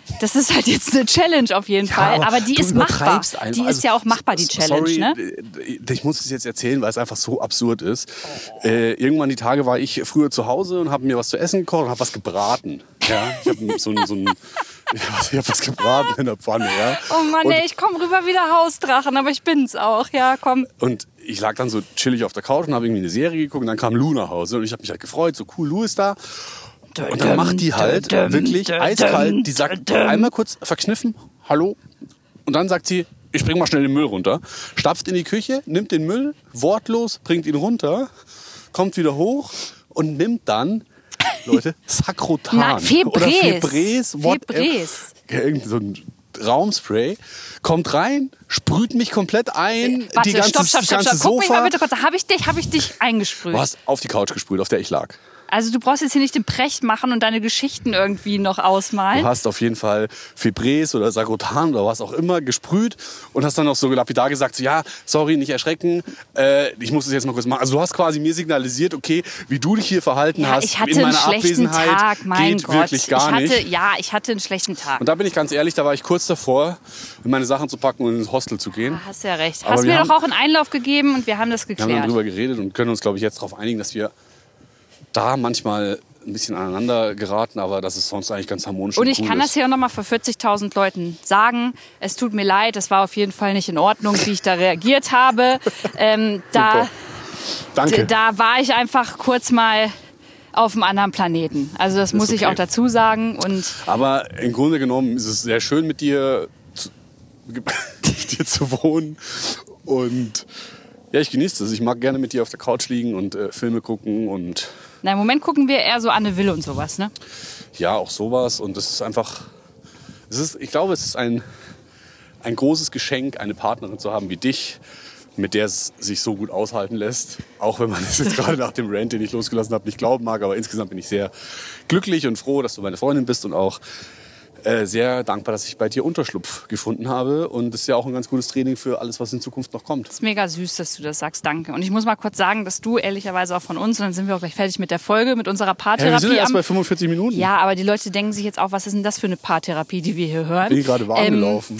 [SPEAKER 1] Das ist halt jetzt eine Challenge auf jeden
[SPEAKER 3] Ja,
[SPEAKER 1] Fall.
[SPEAKER 3] aber
[SPEAKER 1] Aber die
[SPEAKER 3] du
[SPEAKER 1] ist machbar.
[SPEAKER 3] übertreibst einfach.
[SPEAKER 1] Die ist ja auch machbar, die
[SPEAKER 3] Also,
[SPEAKER 1] Challenge.
[SPEAKER 3] sorry,
[SPEAKER 1] Ne?
[SPEAKER 3] Ich muss es jetzt erzählen, weil es einfach so absurd ist. Äh, irgendwann die Tage war ich früher zu Hause und habe mir was zu essen gekocht und habe was gebraten. Ja, ich habe so ein, so ein ich hab was gebraten in der Pfanne. Ja.
[SPEAKER 1] Oh Mann,
[SPEAKER 3] und,
[SPEAKER 1] ey, ich komme rüber wie der Hausdrachen, aber ich bin's auch. Ja, komm.
[SPEAKER 3] Und ich lag dann so chillig auf der Couch und habe irgendwie eine Serie geguckt und dann kam Lou nach Hause und ich habe mich halt gefreut, so cool, Lou ist da. Und dann macht die halt wirklich eiskalt, die sagt einmal kurz verkniffen, hallo. Und dann sagt sie, ich bring mal schnell den Müll runter. Stapft in die Küche, nimmt den Müll, wortlos, bringt ihn runter, kommt wieder hoch und nimmt dann, Leute, Sakrotan.
[SPEAKER 1] Nein, Febreze.
[SPEAKER 3] Oder Febreze.
[SPEAKER 1] Febreze.
[SPEAKER 3] Irgend so ein Raumspray. Kommt rein, sprüht mich komplett ein.
[SPEAKER 1] Warte,
[SPEAKER 3] die ganze,
[SPEAKER 1] stopp, stopp,
[SPEAKER 3] das
[SPEAKER 1] stopp,
[SPEAKER 3] ganze
[SPEAKER 1] stopp. Guck mich
[SPEAKER 3] Sofa.
[SPEAKER 1] mal bitte kurz. Habe ich dich, hab ich dich eingesprüht?
[SPEAKER 3] Du hast auf die Couch gesprüht, auf der ich lag.
[SPEAKER 1] Also du brauchst jetzt hier nicht den Precht machen und deine Geschichten irgendwie noch ausmalen.
[SPEAKER 3] Du hast auf jeden Fall Febreze oder Sakrotan oder was auch immer gesprüht und hast dann noch so lapidar gesagt, so, ja, sorry, nicht erschrecken, äh, ich muss das jetzt mal kurz machen. Also du hast quasi mir signalisiert, okay, wie du dich hier verhalten
[SPEAKER 1] ja,
[SPEAKER 3] hast
[SPEAKER 1] ich hatte
[SPEAKER 3] in meiner
[SPEAKER 1] einen schlechten
[SPEAKER 3] Abwesenheit
[SPEAKER 1] Tag, mein
[SPEAKER 3] geht
[SPEAKER 1] Gott.
[SPEAKER 3] wirklich gar
[SPEAKER 1] ich hatte,
[SPEAKER 3] nicht.
[SPEAKER 1] Ja, ich hatte einen schlechten Tag.
[SPEAKER 3] Und da bin ich ganz ehrlich, da war ich kurz davor, meine Sachen zu packen und ins Hostel zu gehen.
[SPEAKER 1] Hast ja recht.
[SPEAKER 3] Aber
[SPEAKER 1] Hast
[SPEAKER 3] wir
[SPEAKER 1] mir
[SPEAKER 3] haben-
[SPEAKER 1] doch auch einen Einlauf gegeben und wir haben das
[SPEAKER 3] Wir
[SPEAKER 1] geklärt.
[SPEAKER 3] haben dann drüber geredet und können uns, glaube ich, jetzt darauf einigen, dass wir da manchmal ein bisschen aneinander geraten, aber das ist sonst eigentlich ganz harmonisch
[SPEAKER 1] Und
[SPEAKER 3] und
[SPEAKER 1] ich
[SPEAKER 3] cool
[SPEAKER 1] kann
[SPEAKER 3] ist.
[SPEAKER 1] das hier auch nochmal vor vierzigtausend Leuten sagen. Es tut mir leid, es war auf jeden Fall nicht in Ordnung, wie ich da reagiert habe. Ähm, da,
[SPEAKER 3] Danke.
[SPEAKER 1] da war ich einfach kurz mal auf einem anderen Planeten. Also das muss ich
[SPEAKER 3] okay.
[SPEAKER 1] auch dazu sagen. Und
[SPEAKER 3] Aber im Grunde genommen ist es sehr schön, mit dir zu, mit dir zu wohnen. Und ja, ich genieße das. Ich mag gerne mit dir auf der Couch liegen und äh, Filme gucken und
[SPEAKER 1] na, im Moment gucken wir eher so Anne Will und sowas, ne?
[SPEAKER 3] ja, auch sowas. Und es ist einfach, es ist, ich glaube, es ist ein, ein großes Geschenk, eine Partnerin zu haben wie dich, mit der es sich so gut aushalten lässt. Auch wenn man es jetzt gerade nach dem Rant, den ich losgelassen habe, nicht glauben mag. Aber insgesamt bin ich sehr glücklich und froh, dass du meine Freundin bist und auch äh, sehr dankbar, dass ich bei dir Unterschlupf gefunden habe. Und das ist ja auch ein ganz gutes Training für alles, was in Zukunft noch kommt.
[SPEAKER 1] Ist mega süß, dass du das sagst, danke. Und ich muss mal kurz sagen, dass du ehrlicherweise auch von uns, und dann sind wir auch gleich fertig mit der Folge, mit unserer
[SPEAKER 3] Ja,
[SPEAKER 1] Paartherapie.
[SPEAKER 3] wir sind ja erst
[SPEAKER 1] am-
[SPEAKER 3] bei fünfundvierzig Minuten.
[SPEAKER 1] ja, aber die Leute denken sich jetzt auch, was ist denn das für eine Paartherapie, die wir hier hören?
[SPEAKER 3] Bin ich gerade warm
[SPEAKER 1] Ähm,
[SPEAKER 3] gelaufen.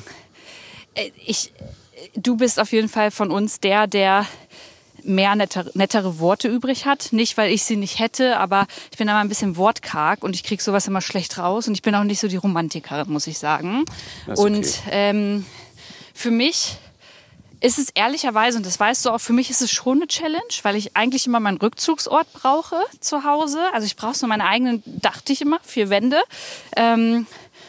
[SPEAKER 1] ich, du bist auf jeden Fall von uns der, der mehr nettere, nettere Worte übrig hat. Nicht, weil ich sie nicht hätte, aber ich bin immer ein bisschen wortkarg und ich kriege sowas immer schlecht raus. Und ich bin auch nicht so die Romantikerin, muss ich sagen.
[SPEAKER 3] Das ist okay.
[SPEAKER 1] Und ähm, für mich ist es ehrlicherweise, und das weißt du auch, für mich ist es schon eine Challenge, weil ich eigentlich immer meinen Rückzugsort brauche zu Hause. Also ich brauche so meine eigenen, dachte ich immer, vier Wände. Ähm,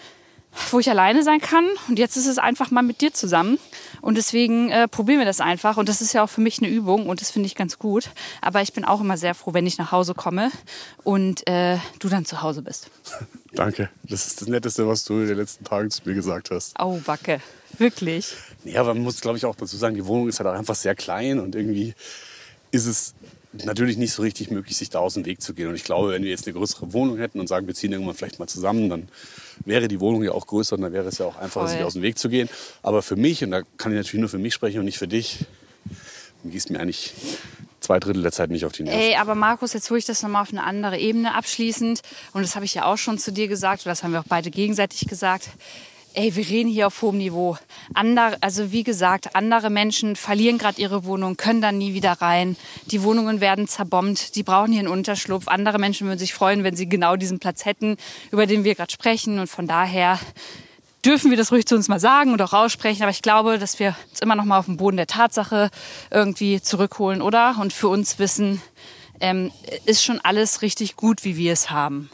[SPEAKER 1] wo ich alleine sein kann. Und jetzt ist es einfach mal mit dir zusammen. Und deswegen äh, probieren wir das einfach. Und das ist ja auch für mich eine Übung und das finde ich ganz gut. Aber ich bin auch immer sehr froh, wenn ich nach Hause komme und äh, du dann zu Hause bist.
[SPEAKER 3] Danke. Das ist das Netteste, was du in den letzten Tagen zu mir gesagt hast.
[SPEAKER 1] Au, Backe. Wirklich.
[SPEAKER 3] Ja, aber man muss, glaube ich, auch dazu sagen, die Wohnung ist halt auch einfach sehr klein und irgendwie ist es natürlich nicht so richtig möglich, sich da aus dem Weg zu gehen. Und ich glaube, wenn wir jetzt eine größere Wohnung hätten und sagen, wir ziehen irgendwann vielleicht mal zusammen, dann wäre die Wohnung ja auch größer und dann wäre es ja auch einfacher,
[SPEAKER 1] Voll.
[SPEAKER 3] sich aus dem Weg zu gehen. Aber für mich, und da kann ich natürlich nur für mich sprechen und nicht für dich, du gehst mir eigentlich zwei Drittel der Zeit nicht auf die Nerven.
[SPEAKER 1] Ey, aber Markus, jetzt hole ich das nochmal auf eine andere Ebene abschließend. Und das habe ich ja auch schon zu dir gesagt, oder das haben wir auch beide gegenseitig gesagt. Ey, wir reden hier auf hohem Niveau. Andere, also wie gesagt, andere Menschen verlieren gerade ihre Wohnung, können dann nie wieder rein. Die Wohnungen werden zerbombt, die brauchen hier einen Unterschlupf. Andere Menschen würden sich freuen, wenn sie genau diesen Platz hätten, über den wir gerade sprechen. Und von daher dürfen wir das ruhig zu uns mal sagen und auch aussprechen. Aber ich glaube, dass wir uns immer noch mal auf den Boden der Tatsache irgendwie zurückholen, oder? Und für uns wissen, ähm, ist schon alles richtig gut, wie wir es haben.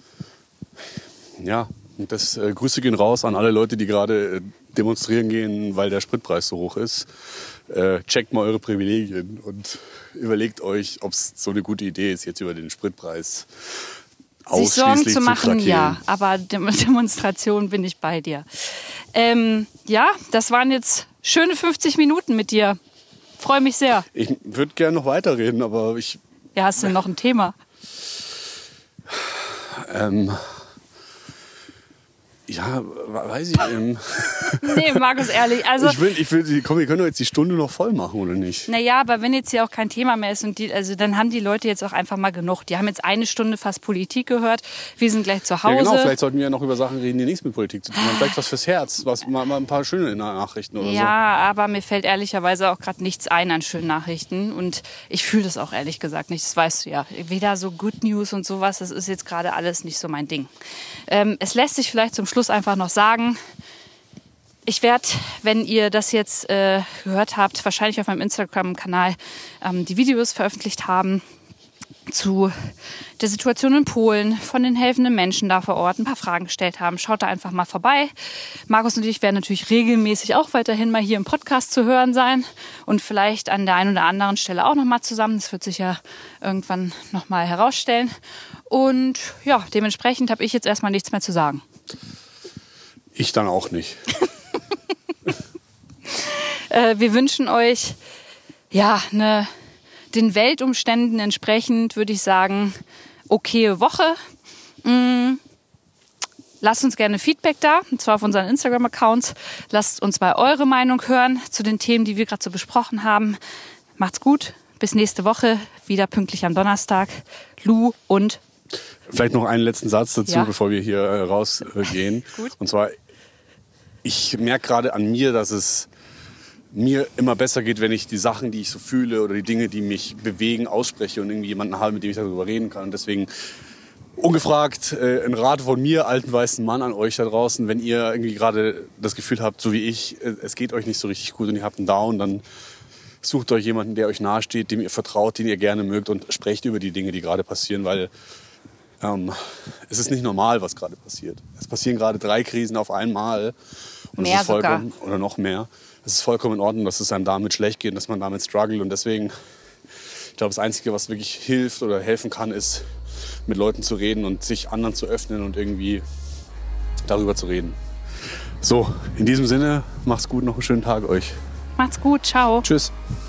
[SPEAKER 3] Ja, und das äh, Grüße gehen raus an alle Leute, die gerade äh, demonstrieren gehen, weil der Spritpreis so hoch ist. Äh, checkt mal eure Privilegien und überlegt euch, ob es so eine gute Idee ist, jetzt über den Spritpreis
[SPEAKER 1] Sich Sorgen
[SPEAKER 3] ausschließlich
[SPEAKER 1] zu machen,
[SPEAKER 3] zu
[SPEAKER 1] ja. Aber Dem Demonstration bin ich bei dir. Ähm, ja, das waren jetzt schöne fünfzig Minuten mit dir. Freue mich sehr.
[SPEAKER 3] Ich würde gerne noch weiterreden, aber ich...
[SPEAKER 1] Ja, hast du noch ein Thema?
[SPEAKER 3] Ähm, Ja, weiß ich. Ähm.
[SPEAKER 1] Nee, Markus, ehrlich. Also,
[SPEAKER 3] ich will, ich will, komm, wir können doch jetzt die Stunde noch voll machen, oder nicht?
[SPEAKER 1] Naja, aber wenn jetzt hier auch kein Thema mehr ist, und die, also dann haben die Leute jetzt auch einfach mal genug. Die haben jetzt eine Stunde fast Politik gehört. Wir sind gleich zu Hause.
[SPEAKER 3] Ja, genau. Vielleicht sollten wir ja noch über Sachen reden, die nichts mit Politik zu tun haben. Vielleicht was fürs Herz. Was, mal, mal ein paar schöne Nachrichten oder
[SPEAKER 1] ja,
[SPEAKER 3] so.
[SPEAKER 1] Ja, aber mir fällt ehrlicherweise auch gerade nichts ein an schönen Nachrichten. Und ich fühle das auch ehrlich gesagt nicht. Das weißt du ja. Weder so Good News und sowas. Das ist jetzt gerade alles nicht so mein Ding. Ähm, es lässt sich vielleicht zum Schluss einfach noch sagen, ich werde, wenn ihr das jetzt äh, gehört habt, wahrscheinlich auf meinem Instagram-Kanal ähm, die Videos veröffentlicht haben zu der Situation in Polen, von den helfenden Menschen da vor Ort, ein paar Fragen gestellt haben. Schaut da einfach mal vorbei. Markus und ich werden natürlich regelmäßig auch weiterhin mal hier im Podcast zu hören sein und vielleicht an der einen oder anderen Stelle auch noch mal zusammen. Das wird sich ja irgendwann noch mal herausstellen. Und ja, dementsprechend habe ich jetzt erstmal nichts mehr zu sagen.
[SPEAKER 3] Ich dann auch nicht.
[SPEAKER 1] äh, wir wünschen euch ja eine den Weltumständen entsprechend, würde ich sagen, okaye Woche. Mm. Lasst uns gerne Feedback da, und zwar auf unseren Instagram-Accounts. Lasst uns mal eure Meinung hören zu den Themen, die wir gerade so besprochen haben. Macht's gut, bis nächste Woche, wieder pünktlich am Donnerstag. Lou und...
[SPEAKER 3] Vielleicht noch einen letzten Satz dazu,
[SPEAKER 1] ja.
[SPEAKER 3] bevor wir hier äh, rausgehen.
[SPEAKER 1] Gut.
[SPEAKER 3] Und zwar, ich merke gerade an mir, dass es mir immer besser geht, wenn ich die Sachen, die ich so fühle oder die Dinge, die mich bewegen, ausspreche und irgendwie jemanden habe, mit dem ich darüber reden kann. Und deswegen ungefragt äh, ein Rat von mir, alten weißen Mann, an euch da draußen. Wenn ihr irgendwie gerade das Gefühl habt, so wie ich, äh, es geht euch nicht so richtig gut und ihr habt einen Down, dann sucht euch jemanden, der euch nahesteht, dem ihr vertraut, den ihr gerne mögt und sprecht über die Dinge, die gerade passieren, weil ähm, es ist nicht normal, was gerade passiert. Es passieren gerade drei Krisen auf einmal. Und
[SPEAKER 1] mehr
[SPEAKER 3] es ist vollkommen,
[SPEAKER 1] sogar.
[SPEAKER 3] Oder noch mehr. Es ist vollkommen in Ordnung, dass es einem damit schlecht geht und dass man damit struggelt. Und deswegen, ich glaube, das Einzige, was wirklich hilft oder helfen kann, ist, mit Leuten zu reden und sich anderen zu öffnen und irgendwie darüber zu reden. So, in diesem Sinne, macht's gut, noch einen schönen Tag euch.
[SPEAKER 1] Macht's gut, ciao.
[SPEAKER 3] Tschüss.